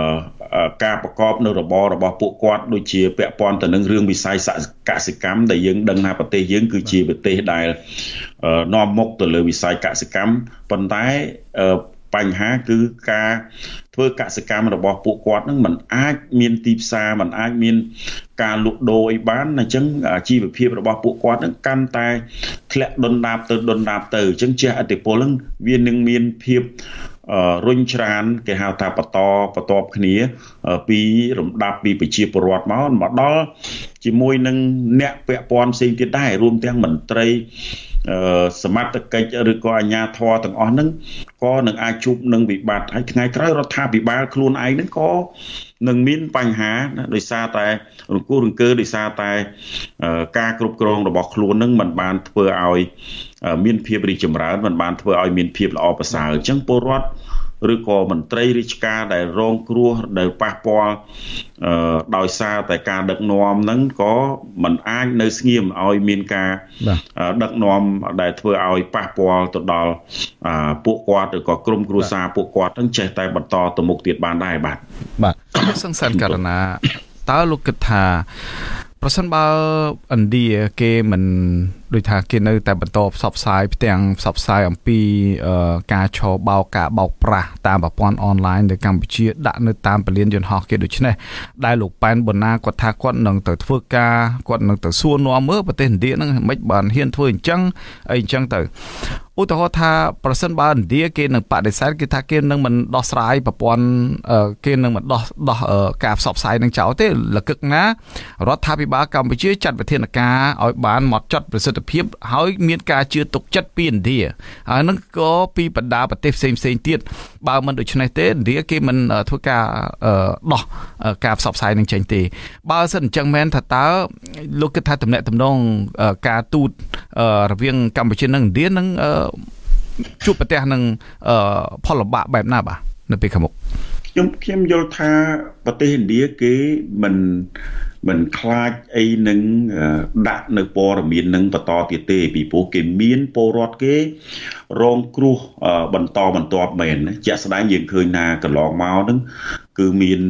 Speaker 2: ការប្រកបនៅរបររបស់ពួកគាត់ដូចជាពាក់ព័ន្ធទៅនឹងរឿងវិស័យកសិកម្មដែលយើងដឹងថាប្រទេសយើងគឺជាប្រទេសដែលនាំមុខទៅលើវិស័យកសិកម្មប៉ុន្តែបញ្ហាគឺការធ្វើកសិកម្មរបស់ពួកគាត់នឹងមិនអាចមានទីផ្សារមិនអាចមានការលក់ដូរអីបានអញ្ចឹងជីវភាពរបស់ពួកគាត់នឹងកាន់តែធ្លាក់ដុនដាបទៅដុនដាបទៅអញ្ចឹងជះឥទ្ធិពលនឹងវានឹងមានភាពរុញច្រានគេហៅថាបន្តបន្តគ្នាពីរំដាប់ពីប្រជាពលរដ្ឋមកមកដល់ជាមួយនឹងអ្នកពាក់ព័ន្ធផ្សេងទៀតដែររួមទាំងមន្ត្រីសមត្ថកិច្ចឬក៏អាជ្ញាធរទាំងអស់ហ្នឹងក៏នឹងអាចជួបនឹងវិបត្តិហើយថ្ងៃក្រោយរដ្ឋាភិបាលខ្លួនឯងហ្នឹងក៏នឹងមានបញ្ហាដោយសារតែរង្គោះរង្គើដោយសារតែការគ្រប់គ្រងរបស់ខ្លួនហ្នឹងมันបានធ្វើឲ្យមានភាពរីកចម្រើនมันបានធ្វើឲ្យមានភាពល្អប្រសើរអញ្ចឹងពលរដ្ឋឬក៏មន្ត្រីរាជការដែលរងគ្រោះដែលប៉ះពាល់ដោយសារតែការដឹកនាំហ្នឹងក៏មិនអាចនៅស្ងៀមឲ្យមានការដឹកនាំដែលធ្វើឲ្យប៉ះពាល់ទៅដល់ពួកគាត់ឬក៏ក្រុមគ្រួសារពួកគាត់ហ្នឹងចេះតែបន្តទៅមុខទៀតបានដែរបាទ
Speaker 1: បាទសង្សានករណីតើលោកគិតថាប្រសិនបើឥណ្ឌាគេមិនដូចថាគេនៅតែបន្តផ្សព្វផ្សាយផ្ទាំងផ្សព្វផ្សាយអំពីការឆោបោកការបោកប្រាស់តាមប្រព័ន្ធអនឡាញនៅកម្ពុជាដាក់នៅតាមពលានយន្តហោះគេដូច្នេះដែលលោកប៉ែនប៊ុនណាគាត់ថាគាត់នឹងទៅធ្វើការគាត់នឹងទៅសួរនាំមើលប្រទេសឥណ្ឌាហ្នឹងមិនបានហ៊ានធ្វើអញ្ចឹងអីអញ្ចឹងទៅឧទាហរណ៍ថាប្រសិនបើឥណ្ឌាគេនឹងបដិសេធគេថាគេនឹងមិនដោះស្រាយប្រព័ន្ធគេនឹងមិនដោះដោះការផ្សព្វផ្សាយនឹងចោលទេលកឹកណារដ្ឋាភិបាលកម្ពុជាចាត់វិធានការឲ្យបានហ្មត់ចត់ប្រសិទ្ធភាពហើយមានការជឿទុកចិត្តពីឥណ្ឌាហើយនឹងក៏ពីបណ្ដាប្រទេសផ្សេងផ្សេងទៀតបើមិនដូច្នេះទេឥណ្ឌាគេមិនធ្វើការដោះការផ្សព្វផ្សាយនឹងចេញទេបើសិនអញ្ចឹងមែនថាតើលោកគិតថាតំណែងតំណងការទូតរវាងកម្ពុជានិងឥណ្ឌានឹងជួបប្រទះនឹងផលលំបាកបែបណាបាទនៅពេលខាងមុខ
Speaker 2: ខ្ញុំខ្ញុំយល់ថាប្រទេសឥណ្ឌាគេមិនមិនខ្លាចអីនឹងដាក់នៅព័ត៌មាននឹងបន្តទៀតទេពីព្រោះគេមានពលរដ្ឋគេរងគ្រោះបន្តបន្ទាប់មែនជាក់ស្ដែងយើងឃើញណាកន្លងមកហ្នឹងគឺមាន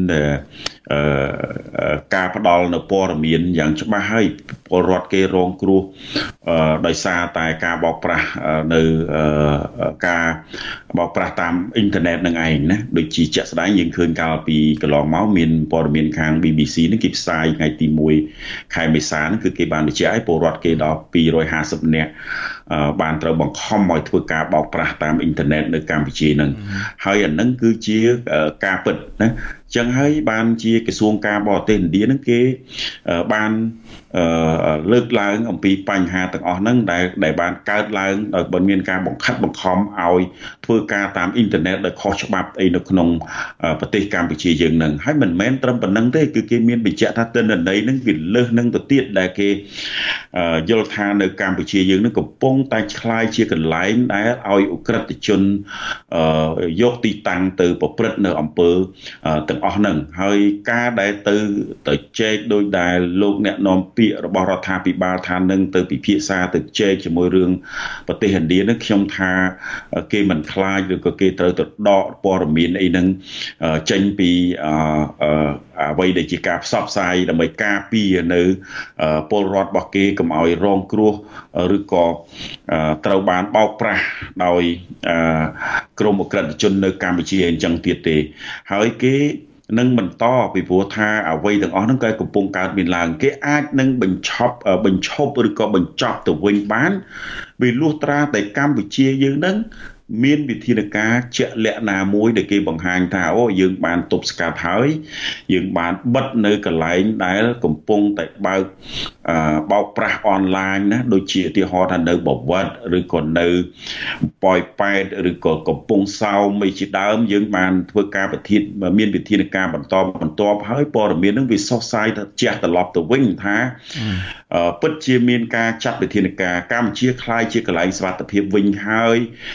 Speaker 2: ការផ្ដល់នៅព័ត៌មានយ៉ាងច្បាស់ហើយពលរដ្ឋគេរងគ្រោះដោយសារតែការបោកប្រាស់នៅការបោកប្រាស់តាមអ៊ីនធឺណិតនឹងឯងណាដូចជាជាក់ស្ដែងយើងឃើញកាលពីកន្លងមកមានព័ត៌មានខាង ប៊ី ប៊ី ស៊ី នេះគេផ្សាយថ្ងៃទីមួយខែមេសាគឺគេបានបញ្ជាក់ឲ្យពលរដ្ឋគេដល់ពីររយហាសិបនាក់បានត្រូវបង្ខំឲ្យធ្វើការបោកប្រាស់តាមអ៊ីនធឺណិតនៅកម្ពុជានឹងហើយអានឹងគឺជាការពិតណាចឹងហើយបានជាក្រសួងការបរទេសឥណ្ឌានឹងគេបានលើកឡើងអំពីបញ្ហាទាំងអស់ហ្នឹងដែលដែលបានកើតឡើងដោយបើមានការបង្ខិតបង្ខំឲ្យធ្វើការតាមអ៊ីនធឺណិតដោយខុសច្បាប់អីនៅក្នុងប្រទេសកម្ពុជាយើងហ្នឹងហើយមិនមែនត្រឹមប៉ុណ្្នឹងទេគឺគេមានបញ្ជាក់ថាទិន្នន័យហ្នឹងវាលើសនឹងទៅទៀតដែលគេយល់ថានៅកម្ពុជាយើងហ្នឹងកំពុងតែคล้ายជាកន្លែងដែលឲ្យអ ுக ្រិតជនយកទីតាំងទៅប្រព្រឹត្តនៅអំពើទាំងអស់ហ្នឹងហើយការដែលទៅទៅជែកដោយដែលលោកអ្នកនាំពាក្យរបស់រដ្ឋាភិបាលថានឹងទៅពិភាក្សាទៅជែកជាមួយរឿងប្រទេសឥណ្ឌាហ្នឹងខ្ញុំថាគេមិនខ្លាចឬក៏គេត្រូវទៅដកព័ត៌មានអីហ្នឹងចេញពីអ្វីដែលជាការផ្សព្វផ្សាយដើម្បីការពារនៅពលរដ្ឋរបស់គេកុំឲ្យរងគ្រោះឬក៏ត្រូវបានបោកប្រាស់ដោយក្រុមអក្រិតជននៅកម្ពុជាអញ្ចឹងទៀតទេហើយគេនឹងបន្តពីព្រោះថាអ្វីទាំងអស់ហ្នឹងក៏កំពុងកើតមានឡើងគេអាចនឹងបញ្ឈប់បញ្ឈប់ឬក៏បញ្ចប់ទៅវិញបានvì lúa tra tại Campuchia dương nâng miên bị thiên ca chợ lẹ nào muối để kia bằng hàng thảo dương bàn tục scap hỏi dương bàn bất nơi cả lại đá cùng pung tại bao bao pra online đó đôi chị thì họ thành nơi bảo vật rồi còn nơi poi pai rồi còn cùng pung sau mấy chị đám dương bàn vừa ca bị thiên mà miên bị thiên ca bằng to bằng to hỏi po là miên nó vì so sai thật chẹt từ lọp từ vinh thá bất chia miên ca chặt bị thiên ca Campuchia khai chia cả lại sát tập hiệp vinh hơi lên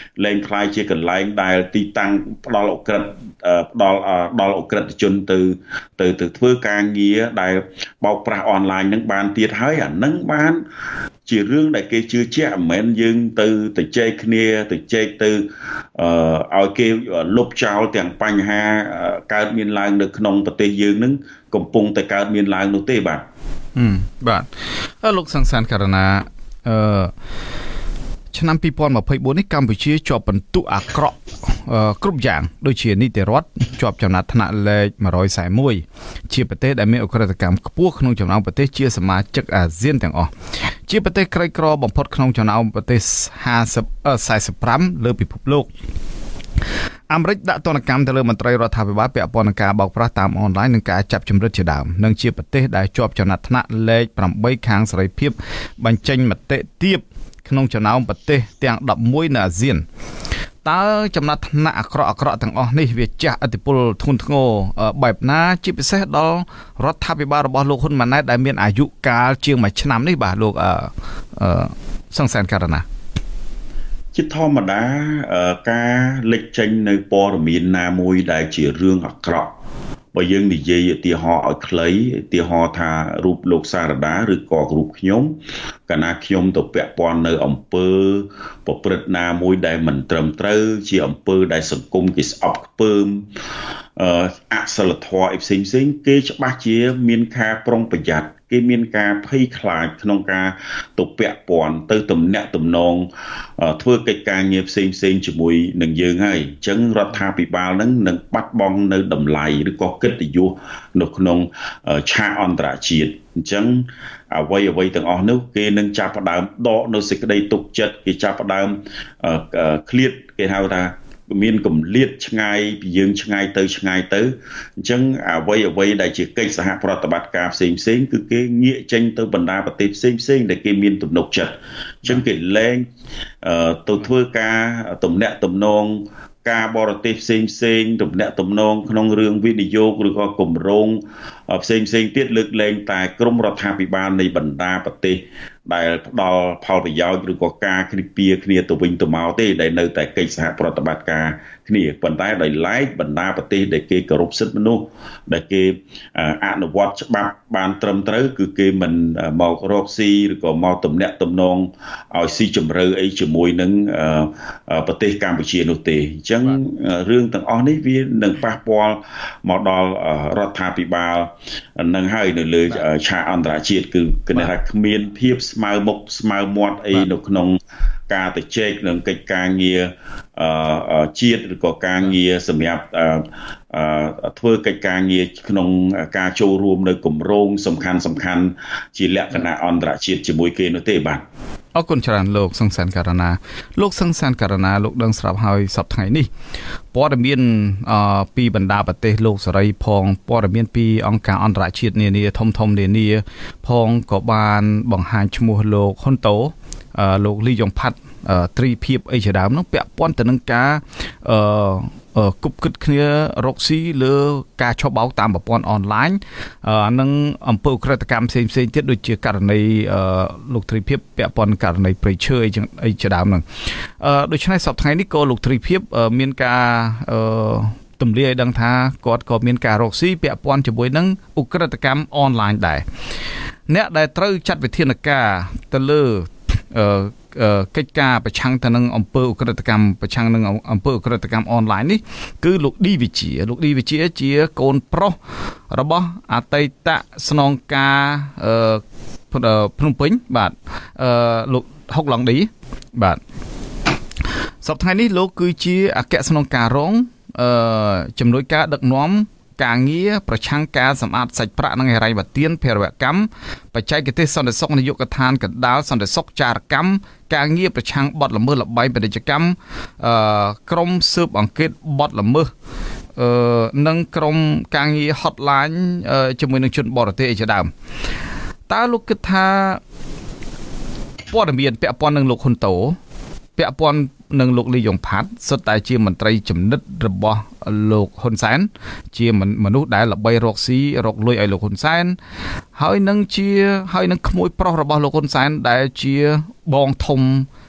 Speaker 2: ខ្លាយជាកន្លែងដែលទីតាំងផ្ដល់ឱកាសផ្ដល់ដល់ឱកាសជនទៅទៅទៅធ្វើការងារដែលបោកប្រាស់អនឡាញនឹងបានទៀតហើយអានឹងបានជារឿងដែលគេជឿជាក់មិនមែនយើងទៅទៅចែកគ្នាទៅចែកទៅអឺឲ្យគេលុបចោលទាំងបញ្ហាកើតមានឡើងនៅក្នុងប្រទេសយើងនឹងកំពុងតែកើតមានឡើងនោះទេបាទ
Speaker 1: បាទលោកសង្សានករណាអឺឆ្នាំពីរពាន់ម្ភៃបួននេះកម្ពុជាជាប់ពិន្ទុអាក្រក់គ្រប់យ៉ាងដូចជានីតិរដ្ឋជាប់ចំណាត់ថ្នាក់លេខមួយរយสี่สิบเอ็ดជាប្រទេសដែលមានអក្រិតកម្មខ្ពស់ក្នុងចំណោមប្រទេសជាសមាជិកអាស៊ានទាំងអស់ជាប្រទេសក្រីក្របំផុតក្នុងចំណោមប្រទេសห้าสิบ สี่สิบห้าលើពិភពលោកអាមេរិកដាក់ទណ្ឌកម្មទៅលើមន្ត្រីរដ្ឋាភិបាលពាក់ព័ន្ធនឹងការបោកប្រាស់តាមអនឡាញនិងការចាប់ជំរិតជាដើមនិងជាប្រទេសដែលជាប់ចំណាត់ថ្នាក់លេខeightខាងសេរីភាពបញ្ចេញមតិទាបក្នុងចំណោមប្រទេសទាំងelevenនៅអាស៊ានតើចំណាត់ថ្នាក់អាក្រក់អាក្រក់ទាំងអស់នេះវាចាស់ឥទ្ធិពលធ្ងន់ធ្ងរបែបណាជាពិសេសដល់រដ្ឋាភិបាលរបស់លោកហ៊ុនម៉ាណែតដែលមានអាយុកាលជាងមួយឆ្នាំនេះបាទលោកអឺសង្សានករណា
Speaker 2: ជាធម្មតាការលេចចេញនៅព័ត៌មានណាមួយដែលជារឿងអាក្រក់បើយើងនិយាយឧទាហរណ៍ឲ្យខ្លីឧទាហរណ៍ថារូបលោកសារដាឬក៏រូបខ្ញុំកាលណាខ្ញុំទៅពាក់ព័ន្ធនៅអំពើប្រព្រឹត្តណាមួយដែលមិនត្រឹមត្រូវជាអំពើដែលសង្គមគេស្អប់ខ្ពើមអអសិលធម៌អីផ្សេងផ្សេងគេច្បាស់ជាមានការប្រុងប្រយ័ត្នគេមានការភ័យខ្លាចក្នុងការទៅពាក់ព័ន្ធទៅទំនាក់ទំនងធ្វើកិច្ចការងារផ្សេងផ្សេងជាមួយនឹងយើងហើយអញ្ចឹងរដ្ឋាភិបាលនឹងនឹងបាត់បង់នៅតម្លៃឬក៏កិត្តិយសនៅក្នុងឆាកអន្តរជាតិអញ្ចឹងអ្វីអ្វីទាំងអស់នោះគេនឹងចាប់ផ្ដើមដកនៅសេចក្តីទុកចិត្តគេចាប់ផ្ដើមឃ្លាតគេហៅថាមានកម្លាតឆ្ងាយពីយើងឆ្ងាយទៅឆ្ងាយទៅអញ្ចឹងអ្វីអ្វីដែលជាកិច្ចសហប្រតិបត្តិការផ្សេងផ្សេងគឺគេងាកចេញទៅបណ្ដាប្រទេសផ្សេងផ្សេងដែលគេមានទំនុកចិត្តអញ្ចឹងគេលែងទៅធ្វើការទំនាក់ទំនងការបរទេសផ្សេងផ្សេងទំនាក់ទំនងក្នុងរឿងវិនិយោគឬក៏គម្រោងផ្សេងផ្សេងទៀតលើកលែងតែក្រមរដ្ឋាភិបាលនៃបណ្ដាប្រទេសដែលផ្ដល់ផលប្រយោជន៍ឬក៏ការគ្រីពៀគ្នាទៅវិញទៅមកទេដែលនៅតែកិច្ចសហប្រតិបត្តិការគ្នាប៉ុន្តែដោយឡែកបណ្ដាប្រទេសដែលគេគោរពសិទ្ធិមនុស្សដែលគេអនុវត្តច្បាប់បានត្រឹមត្រូវគឺគេមិនមករកស៊ីឬក៏មកទំនាក់ទំនងឲ្យស៊ីជម្រៅអីជាមួយនឹងប្រទេសកម្ពុជានោះទេអញ្ចឹងរឿងទាំងអស់នេះវានឹងប៉ះពាល់មកដល់រដ្ឋាភិបាលនឹងហើយនៅលើឆាកអន្តរជាតិគឺគណៈថាគ្មានភាពស្មើមុខស្មើមាត់អីនៅក្នុងការទៅជែកនឹងកិច្ចការងារជាតិឬក៏ការងារសម្រាប់ធ្វើកិច្ចការងារក្នុងការចូលរួមនៅគម្រោងសំខាន់សំខាន់ជាលក្ខណៈអន្តរជាតិជាមួយគេនោះទេបាទ
Speaker 1: អរគុណច្រើនលោកសង្សានករណាលោកសង្សានករណាលោកដឹងស្រាប់ហើយសប្តាហ៍ថ្ងៃនេះព័ត៌មានពីបណ្ដាប្រទេសលោកសេរីផងព័ត៌មានពីអង្គការអន្តរជាតិនានាធំធំនានាផងក៏បានបង្ហាញឈ្មោះលោកហ៊ុនតូលោកលីយ៉ុងផាត់ត្រីភាពអីជាដើមនោះពាក់ព័ន្ធទៅនឹងការអឺគប់គិតគ្នារកស៊ីលើការឆបោកតាមប្រព័ន្ធអនឡាញនិងអំពើក្រិតកម្មផ្សេងផ្សេងទៀតដូចជាករណីលោកត្រីភាពពាក់ព័ន្ធករណីព្រៃឈើអីអីជាដើមហ្នឹងដូច្នេះសប្តាហ៍ថ្ងៃនេះក៏លោកត្រីភាពមានការអឺទម្លាយឲ្យដឹងថាគាត់ក៏មានការរកស៊ីពាក់ព័ន្ធជាមួយនឹងឧក្រិដ្ឋកម្មអនឡាញដែរអ្នកដែលត្រូវចាត់វិធានការទៅលើអឺកិច្ចការប្រឆាំងទៅនឹងអង្គើឧក្រិដ្ឋកម្មប្រឆាំងនឹងអង្គើឧក្រិដ្ឋកម្មអនឡាញនេះគឺលោកឌីវិជាលោកឌីវិជាជាកូនប្រុសរបស់អតីតស្នងការអឺភ្នំពេញបាទអឺលោកហុកឡង់ឌីបាទសប្តាហ៍នេះលោកគឺជាអគ្គស្នងការរងអឺជំនួយការដឹកនាំការងារប្រឆាំងការសម្អាតសាច់ប្រាក់និងហិរញ្ញប្បទានភេរវកម្មបច្ចេកទេសសន្តិសុខនាយកដ្ឋានកណ្ដាលសន្តិសុខចារកម្មការងារប្រឆាំងបទល្មើសលបែងពាណិជ្ជកម្មអឺក្រមស៊ើបអង្កេតបទល្មើសអឺនិងក្រមការងារ hotline ជាមួយនឹងជនបរទេសជាដើមតើលោកគិតថាព័ត៌មានពាក់ព័ន្ធនឹងលោកហ៊ុនតូពាក់ព័ន្ធនឹងលោកលីយ៉ុងផាត់សុទ្ធតែជាមន្ត្រីចំណិតរបស់លោកហ៊ុនសែនជាមនុស្សដែលល្បីរកស៊ីរកលុយឲ្យលោកហ៊ុនសែនហើយនឹងជាហើយនឹងក្មួយប្រុសរបស់លោកហ៊ុនសែនដែលជាបងធំ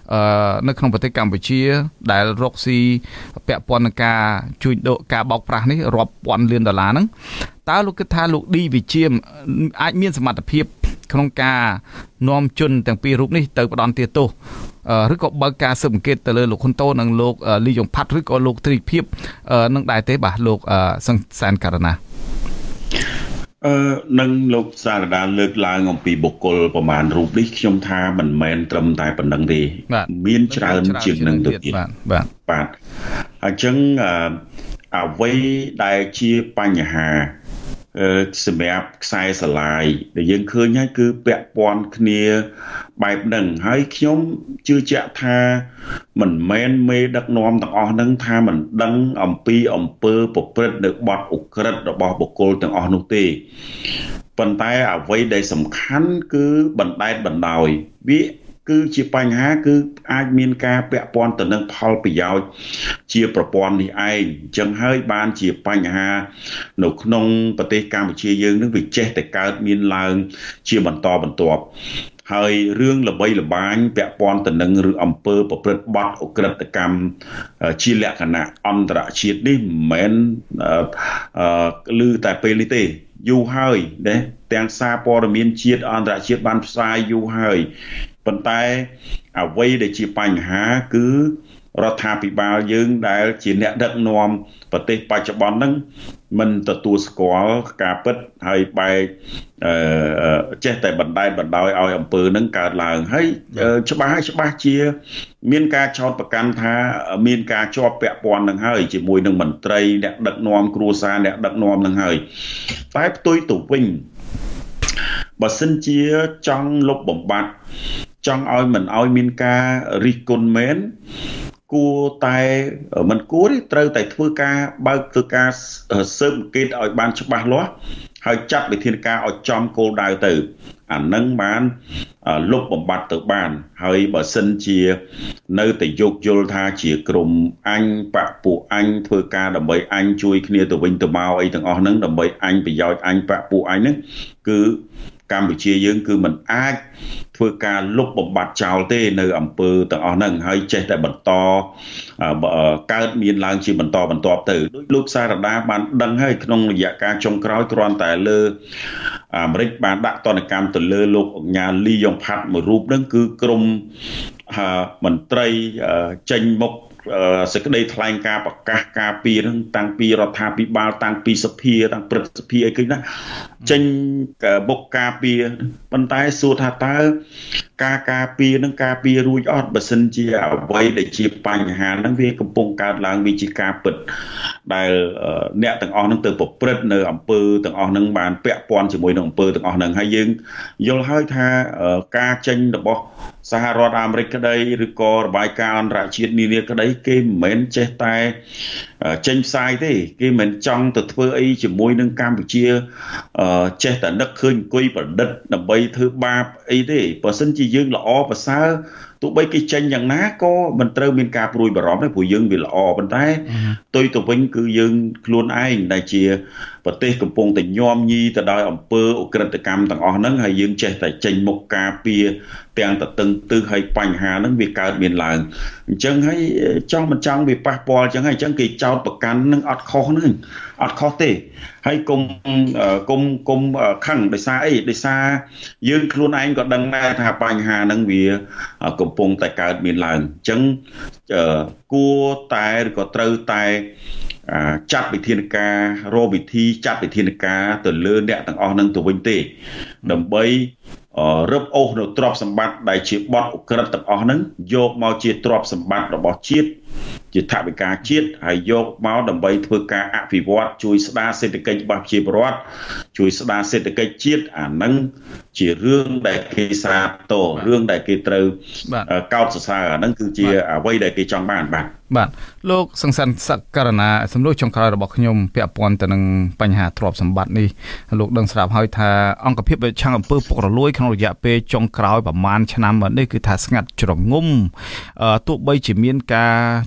Speaker 1: នៅក្នុងប្រទេសកម្ពុជាដែលរកស៊ីពាក់ព័ន្ធនឹងការជួញដូរការបោកប្រាស់នេះរាប់ពាន់លានដុល្លារហ្នឹងតើលោកគិតថាលោកឌីវិជាអាចមានសមត្ថភាពក្នុងការនាំជនទាំងពីររូបនេះទៅផ្ដន់ទោសឬក៏បើកការស៊ើបអង្កេតទៅលើលោកហ៊ុនតូនិងលោកលីយ៉ុងផាត់ឬក៏លោកទ្រីភិបនឹងដែរទេបាទលោកសង្សានករណា
Speaker 2: អឺនឹងលោកសារដាលើកឡើងអំពីបុគ្គលប្រមាណរូបនេះខ្ញុំថាមិនមែនត្រឹមតែប៉ុណ្្នឹងទេមានច្រើនជាងនឹងទៅទៀត
Speaker 1: បាទបាទ
Speaker 2: បាទអញ្ចឹងអ្វីដែលជាបញ្ហាសម្រាប់ខ្សែស្រឡាយដែលយើងឃើញហើយគឺពាក់ព័ន្ធគ្នាបែបហ្នឹងហើយខ្ញុំជឿជាក់ថាមិនមែនមេដឹកនាំទាំងអស់ហ្នឹងថាមិនដឹងអំពីអំពើប្រព្រឹត្តនៅបទឧក្រិដ្ឋរបស់បុគ្គលទាំងអស់នោះទេប៉ុន្តែអ្វីដែលសំខាន់គឺបណ្ដែតបណ្ដោយវាគឺជាបញ្ហាគឺអាចមានការពាក់ព័ន្ធទៅនឹងផលប្រយោជន៍ជាប្រព័ន្ធនេះឯងអញ្ចឹងហើយបានជាបញ្ហានៅក្នុងប្រទេសកម្ពុជាយើងនឹងវាចេះតែកើតមានឡើងជាបន្តបន្ទាប់ហើយរឿងល្បីល្បាញពាក់ព័ន្ធទៅនឹងរឿងអំពើប្រព្រឹត្តបទឧក្រិដ្ឋកម្មជាលក្ខណៈអន្តរជាតិនេះមិនមែនឮតែពេលនេះទេយូរហើយណាទាំងសារព័ត៌មានជាតិអន្តរជាតិបានផ្សាយយូរហើយប៉ុន្តែអ្វីដែលជាបញ្ហាគឺរដ្ឋាភិបាលយើងដែលជាអ្នកដឹកនាំប្រទេសបច្ចុប្បន្នហ្នឹងមិនទទួលស្គាល់ការពិតហើយបែកចេះតែបណ្ដែតបណ្ដោយឲ្យអំពើហ្នឹងកើតឡើងហើយច្បាស់ច្បាស់ជាមានការចោទប្រកាន់ថាមានការជាប់ពាក់ព័ន្ធនឹងហើយជាមួយនឹងមន្ត្រីអ្នកដឹកនាំគ្រួសារអ្នកដឹកនាំនឹងហើយតែផ្ទុយទៅវិញបើសិនជាចង់លុបបំបាត់ចង់ឲ្យមិនឲ្យមានការរិះគន់មែនគួរតែមិនគួរទេត្រូវតែធ្វើការបើកធ្វើការស៊ើបអង្កេតឲ្យបានច្បាស់លាស់ហើយចាត់វិធានការឲ្យចំគោលដៅទៅអានឹងបានលុបបំបាត់ទៅបានហើយបើសិនជានៅតែយកយល់ថាជាក្រុមអញបពពួកអញធ្វើការដើម្បីអញជួយគ្នាទៅវិញទៅមកអីទាំងអស់ហ្នឹងដើម្បីអញប្រយោជន៍អញបពពួកអញហ្នឹងគឺកម្ពុជាយើងគឺមិនអាចធ្វើការលុបបំបាត់ចោលទេនៅអំពើទាំងអស់ហ្នឹងហើយចេះតែបន្តកើតមានឡើងជាបន្តបន្ទាប់ទៅដោយលោកសារដាបានដឹងហើយក្នុងរយៈកាលចុងក្រោយគ្រាន់តែលើអាមេរិកបានដាក់ទណ្ឌកម្មទៅលើលោកអង្ញាលីយ៉ុងផាត់មួយរូបហ្នឹងគឺក្រុមមន្ត្រីចេញមុខសេចក្តីថ្លែងការណ៍ប្រកាសការពីនឹងតាំងពីរដ្ឋាភិបាលតាំងពីសភាតាំងព្រឹទ្ធសភាអីគេណាចេញបុកការពីប៉ុន្តែសួរថាតើការការពីនឹងការពីរួចអត់បើសិនជាអ្វីដែលជាបញ្ហាហ្នឹងវាកំពុងកើតឡើងវាជាការពិតដែលអ្នកទាំងអស់ហ្នឹងទៅប្រព្រឹត្តនៅអំពើទាំងអស់ហ្នឹងបានពាក់ព័ន្ធជាមួយនឹងអំពើទាំងអស់ហ្នឹងហើយយើងយល់ហើយថាការចេញរបស់សហរដ្ឋអាមេរិកក្តីឬក៏របាយការណ៍អន្តរជាតិនានាក្តីគេមិនមែនចេះតែចេញផ្សាយទេគេមិនចង់ទៅធ្វើអីជាមួយនឹងកម្ពុជាចេះតែនឹកឃើញអង្គុយប្រឌិតដើម្បីធ្វើបាបអីទេបើសិនជាយើងល្អប្រសើរទោះបីគេចេញយ៉ាងណាក៏មិនត្រូវមានការព្រួយបារម្ភទេព្រោះយើងវាល្អប៉ុន្តែផ្ទុយទៅវិញគឺយើងខ្លួនឯងដែលជាប្រទេសកំពុងតែញោមញីទៅដោយអំពើអក្រិតកម្មទាំងអស់ហ្នឹងហើយយើងចេះតែចេញមុខការពារទាំងតតឹងទិសហើយបញ្ហាហ្នឹងវាកើតមានឡើងអញ្ចឹងហើយចង់មិនចង់វាប៉ះពាល់អញ្ចឹងហើយអញ្ចឹងគេចោទប្រកាន់នឹងអត់ខុសហ្នឹងអត់ខុសទេហើយគុំគុំគុំខឹងដោយសារអីដោយសារយើងខ្លួនឯងក៏ដឹងដែរថាបញ្ហាហ្នឹងវាកំពុងតែកើតមានឡើងអញ្ចឹងគួរតែឬក៏ត្រូវតែចាត់វិធានការរកវិធីចាត់វិធានការទៅលើអ្នកទាំងអស់នឹងទៅវិញទេដើម្បីរឹបអូសនៅទ្រព្យសម្បត្តិដែលជាបទឧក្រិដ្ឋទាំងអស់ហ្នឹងយកមកជាទ្រព្យសម្បត្តិរបស់ជាតិជាថវិកាជាតិហើយយកមកដើម្បីធ្វើការអភិវឌ្ឍជួយស្ដារសេដ្ឋកិច្ចរបស់ប្រជាពលរដ្ឋជួយស្ដារសេដ្ឋកិច្ចជាតិអាហ្នឹងជារឿងដែលគេសាទររឿងដែលគេត្រូវកោតសរសើរអាហ្នឹងគឺជាអ្វីដែលគេចង់បានបាទ
Speaker 1: បាទលោកសង្សានសក្ករណាសំណួរចុងក្រោយរបស់ខ្ញុំពាក់ព័ន្ធទៅនឹងបញ្ហាទ្រព្យសម្បត្តិនេះលោកដឹងស្រាប់ហើយថាអង្គភាពប្រឆាំងអំពើពុករលួយក្នុងរយៈពេលចុងក្រោយប្រហែលឆ្នាំនេះគឺថាស្ងាត់ជ្រងំទោះបីជាមានការចោទប្រ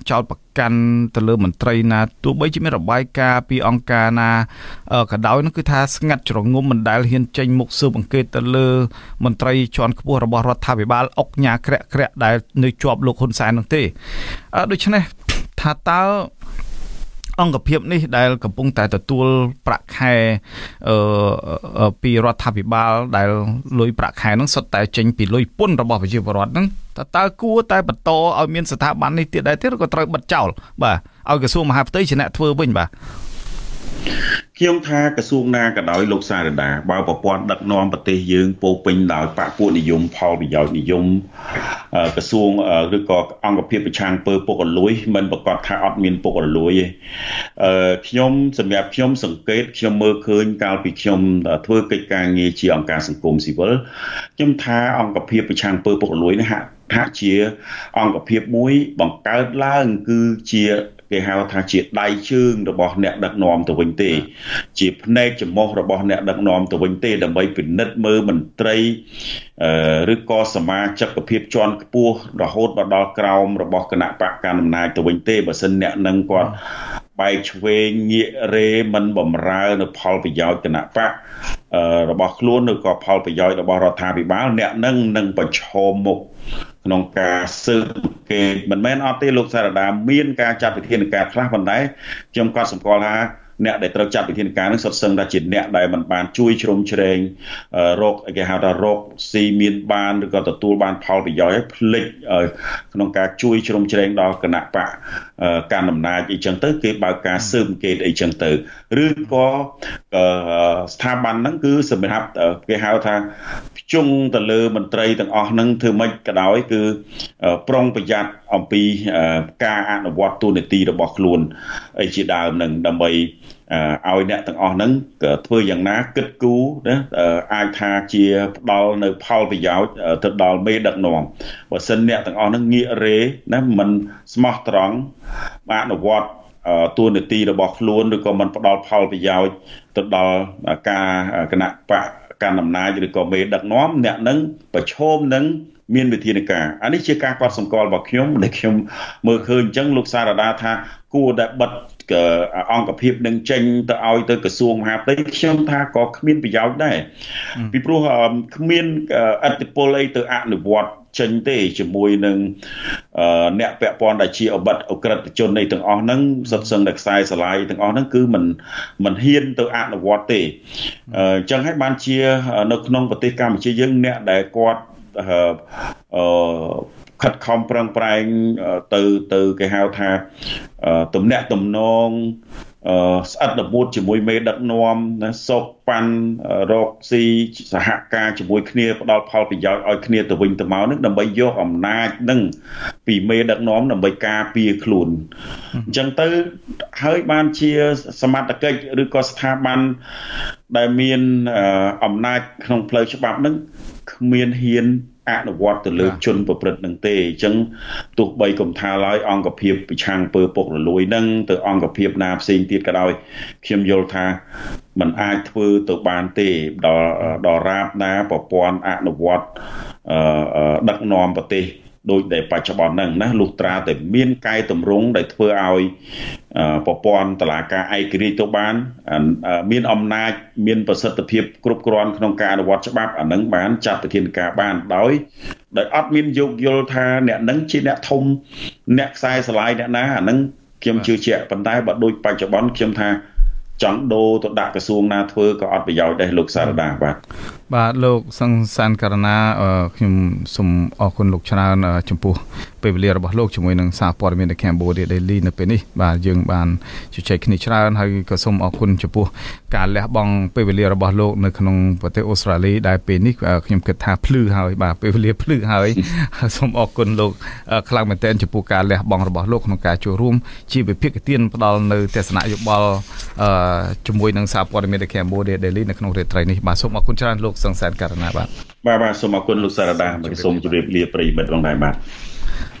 Speaker 1: កាន់ទៅលើមន្ត្រីណាទោះបីជាមានរបាយការណ៍ពីអង្គការណាក៏ដោយនោះគឺថាស្ងាត់ជ្រងំមិនដែលហ៊ានចេញមុខស៊ើបអង្កេតទៅលើមន្ត្រីជាន់ខ្ពស់របស់រដ្ឋាភិបាលអុកញ៉ាក្រាក់ក្រាក់ដែលនៅជាប់លោកហ៊ុនសែននោះទេដូច្នេះថាតើអង្គភាពនេះដែលកំពុងតែទទួលប្រាក់ខែអឺពីរដ្ឋាភិបាលដែលលុយប្រាក់ខែហ្នឹងសុទ្ធតែចេញពីលុយពន្ធរបស់ប្រជាពលរដ្ឋហ្នឹងតើតើគួរតែបន្តឲ្យមានស្ថាប័ននេះទៀតដែរទេឬក៏ត្រូវបិទចោលបាទឲ្យក្រសួងមហាផ្ទៃជាអ្នកធ្វើវិញបាទ
Speaker 2: ខ្ញុំថាក្រសួងណាក៏ដោយលោកសារដាបើប្រព័ន្ធដឹកនាំប្រទេសយើងពោពេញដោយបកពួកនិយមផលប្រយោជន៍និយមក្រសួងឬក៏អង្គភាពប្រឆាំងពើពុករលួយមិនប្រកាសថាអត់មានពុករលួយទេខ្ញុំសម្រាប់ខ្ញុំសង្កេតខ្ញុំមើលឃើញកាលពីខ្ញុំធ្វើកិច្ចការងារជាអង្គការសង្គមស៊ីវិលខ្ញុំថាអង្គភាពប្រឆាំងពើពុករលួយនេះហាក់ហាក់ជាអង្គភាពមួយបង្កើតឡើងគឺជាគេហៅថាជាដៃជើងរបស់អ្នកដឹកនាំទៅវិញទេជាភ្នែកច្រមុះរបស់អ្នកដឹកនាំទៅវិញទេដើម្បីពិនិត្យមើលមន្ត្រីឬក៏សមាជិកភាពជាន់ខ្ពស់រហូតដល់ក្រោមរបស់គណៈបកកណ្ដាលអំណាចទៅវិញទេបើសិនអ្នកនឹងគាត់បែកឆ្វេងងាករេមិនបំរើនៅផលប្រយោជន៍គណៈបករបស់ខ្លួនឬក៏ផលប្រយោជន៍របស់រដ្ឋាភិបាលអ្នកនឹងនឹងប្រឈមមុខក្នុងការស៊ើបអង្កេតមិនមែនអត់ទេលោកសារដាមានការចាត់វិធានការខ្លះប៉ុន្តែខ្ញុំក៏សម្គាល់ថាអ្នកដែលត្រូវចាត់វិធានការនឹងសុទ្ធសឹងថាជាអ្នកដែលមិនបានជួយជ្រោមជ្រែងរកគេហៅថារកស៊ីមានបានឬក៏ទទួលបានផលប្រយោជន៍ឲ្យភ្លេចក្នុងការជួយជ្រោមជ្រែងដល់គណៈបកកាន់អំណាចអីចឹងទៅគេបើកការស៊ើបអង្កេតអីចឹងទៅឬក៏ស្ថាប័នហ្នឹងគឺសម្រាប់គេហៅថាជុំទៅលើមន្ត្រីទាំងអស់ហ្នឹងធ្វើម៉េចក៏ដោយគឺប្រុងប្រយ័ត្នអំពីការអនុវត្តទូនាទីរបស់ខ្លួនអីជាដើមហ្នឹងដើម្បីឲ្យអ្នកទាំងអស់ហ្នឹងធ្វើយ៉ាងណាគិតគូរណាអាចថាជាផ្ដល់នៅផលប្រយោជន៍ទៅដល់មេដឹកនាំបើសិនអ្នកទាំងអស់ហ្នឹងងាករេណាមិនស្មោះត្រង់បានអនុវត្តទូនាទីរបស់ខ្លួនឬក៏មិនផ្ដល់ផលប្រយោជន៍ទៅដល់ការគណៈបកកាន់អំណាចឬក៏មេដឹកនាំអ្នកនឹងប្រឈមនឹងមានវិធានការអានេះជាការកត់សម្គាល់របស់ខ្ញុំដែលខ្ញុំមើលឃើញអញ្ចឹងលោកសារដាថាគួរតែបិទអង្គភាពនឹងចេញទៅឲ្យទៅក្រសួងមហាផ្ទៃខ្ញុំថាក៏គ្មានប្រយោជន៍ដែរពីព្រោះគ្មានឥទ្ធិពលអីទៅអនុវត្តចេញទេជាមួយនឹងអ្នកពាក់ព័ន្ធដែលជាអបិទ្ធអក្រិតជននៃទាំងអស់ហ្នឹងសុទ្ធសឹងតែខ្សែស្រឡាយទាំងអស់ហ្នឹងគឺមិនមិនហ៊ានទៅអនុវត្តទេអញ្ចឹងហើយបានជានៅក្នុងប្រទេសកម្ពុជាយើងអ្នកដែលគាត់អឺខិតខំប្រឹងប្រែងទៅទៅគេហៅថាទំនាក់ទំនងស្អិតល្មួតជាមួយមេដឹកនាំណាសោកប៉ាន់រកស៊ីសហការជាមួយគ្នាផ្ដល់ផលប្រយោជន៍ឲ្យគ្នាទៅវិញទៅមកនឹងដើម្បីយកអំណាចនឹងពីមេដឹកនាំដើម្បីការពារខ្លួនអញ្ចឹងទៅហើយបានជាសមត្ថកិច្ចឬក៏ស្ថាប័នដែលមានអំណាចក្នុងផ្លូវច្បាប់នឹងគ្មានហ៊ានអនុវត្តទៅលើជនប្រព្រឹត្តនឹងទេអញ្ចឹងទោះបីកុំថាឡើយអង្គភាពប្រឆាំងពើពុករលួយនឹងទៅអង្គភាពណាផ្សេងទៀតក៏ដោយខ្ញុំយល់ថាมันអាចធ្វើទៅបានទេដល់ដល់រាបណាប្រព័ន្ធអនុវត្តដឹកនាំប្រទេសដូចដែលបច្ចុប្បន្នហ្នឹងណាលុះត្រាតែមានកែតម្រង់ដែលធ្វើឲ្យប្រព័ន្ធតុលាការឯករាជ្យទៅបានមានអំណាចមានប្រសិទ្ធភាពគ្រប់គ្រាន់ក្នុងការអនុវត្តច្បាប់អានឹងបានចាត់វិធានការបានដោយដោយអត់មានយោគយល់ថាអ្នកនឹងជាអ្នកធំអ្នកខ្សែស្រឡាយអ្នកណាអានឹងខ្ញុំជឿជាក់ប៉ុន្តែបើដូចបច្ចុប្បន្នខ្ញុំថាចង់ដូរទៅដាក់ក្រសួងណាធ្វើក៏អត់ប្រយោជន៍ដែរលោកសារដាបាទ
Speaker 1: បាទលោកសង្សានករណាខ្ញុំសូមអរគុណលោកច្រើនចំពោះពេលវេលារបស់លោកជាមួយនឹងសារព័ត៌មាន Cambodia Daily នៅពេលនេះបាទយើងបានជជែកគ្នាច្រើនហើយក៏សូមអរគុណចំពោះការលះបង់ពេលវេលារបស់លោកនៅក្នុងប្រទេសអូស្ត្រាលីដែលពេលនេះខ្ញុំគិតថាភ្លឺហើយបាទពេលវេលាភ្លឺហើយសូមអរគុណលោកខ្លាំងមែនទែនចំពោះការលះបង់របស់លោកក្នុងការចូលរួមជាវិភាគទានផ្ដល់នៅទស្សនៈយោបល់ជាមួយនឹងសារព័ត៌មាន Cambodia Daily នៅក្នុងរាត្រីនេះបាទសូមអរគុណច្រើនលោកសង្សានករណាបាទ
Speaker 2: បាទបាទសូមអរគុណលោកសារដាសូមជម្រាបលាប្រិយមិត្តផងដែរបាទ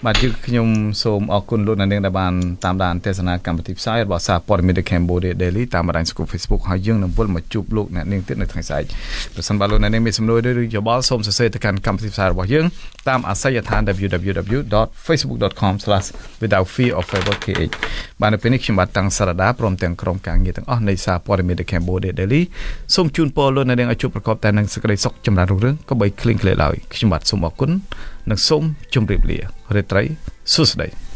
Speaker 1: បាទយើងខ្ញុំសូមអរគុណលោកអ្នកនាងដែលបានតាមដានទស្សនាកម្មវិធីផ្សាយរបស់សារព័ត៌មាន The Cambodia Daily តាមបណ្ដាញសង្គម Facebook ហើយយើងនឹងវិលមកជួបលោកអ្នកនាងទៀតនៅថ្ងៃស្អែកប្រសិនបើលោកអ្នកនាងមានសំណួរឬយោបល់សូមសរសេរទៅកាន់កម្មវិធីផ្សាយរបស់យើងតាមអាសយដ្ឋាន double-u double-u double-u dot facebook dot com slash without fear of favor k h បាទនៅពេលនេះខ្ញុំបាទតាំងសារ៉ាដាព្រមទាំងក្រុមការងារទាំងអស់នៃសារព័ត៌មាន The Cambodia Daily សូមជូនពរលោកអ្នកនាងឲ្យជួបប្រកបតែនឹងសេចក្តីសុខចម្រើនរុងរឿងកុំបីឃ្លៀងឃ្លាតឡើយខ្ញុំបាទសូមអរគុណនិងសូមជម្រាបលារាត្រីសួស្តី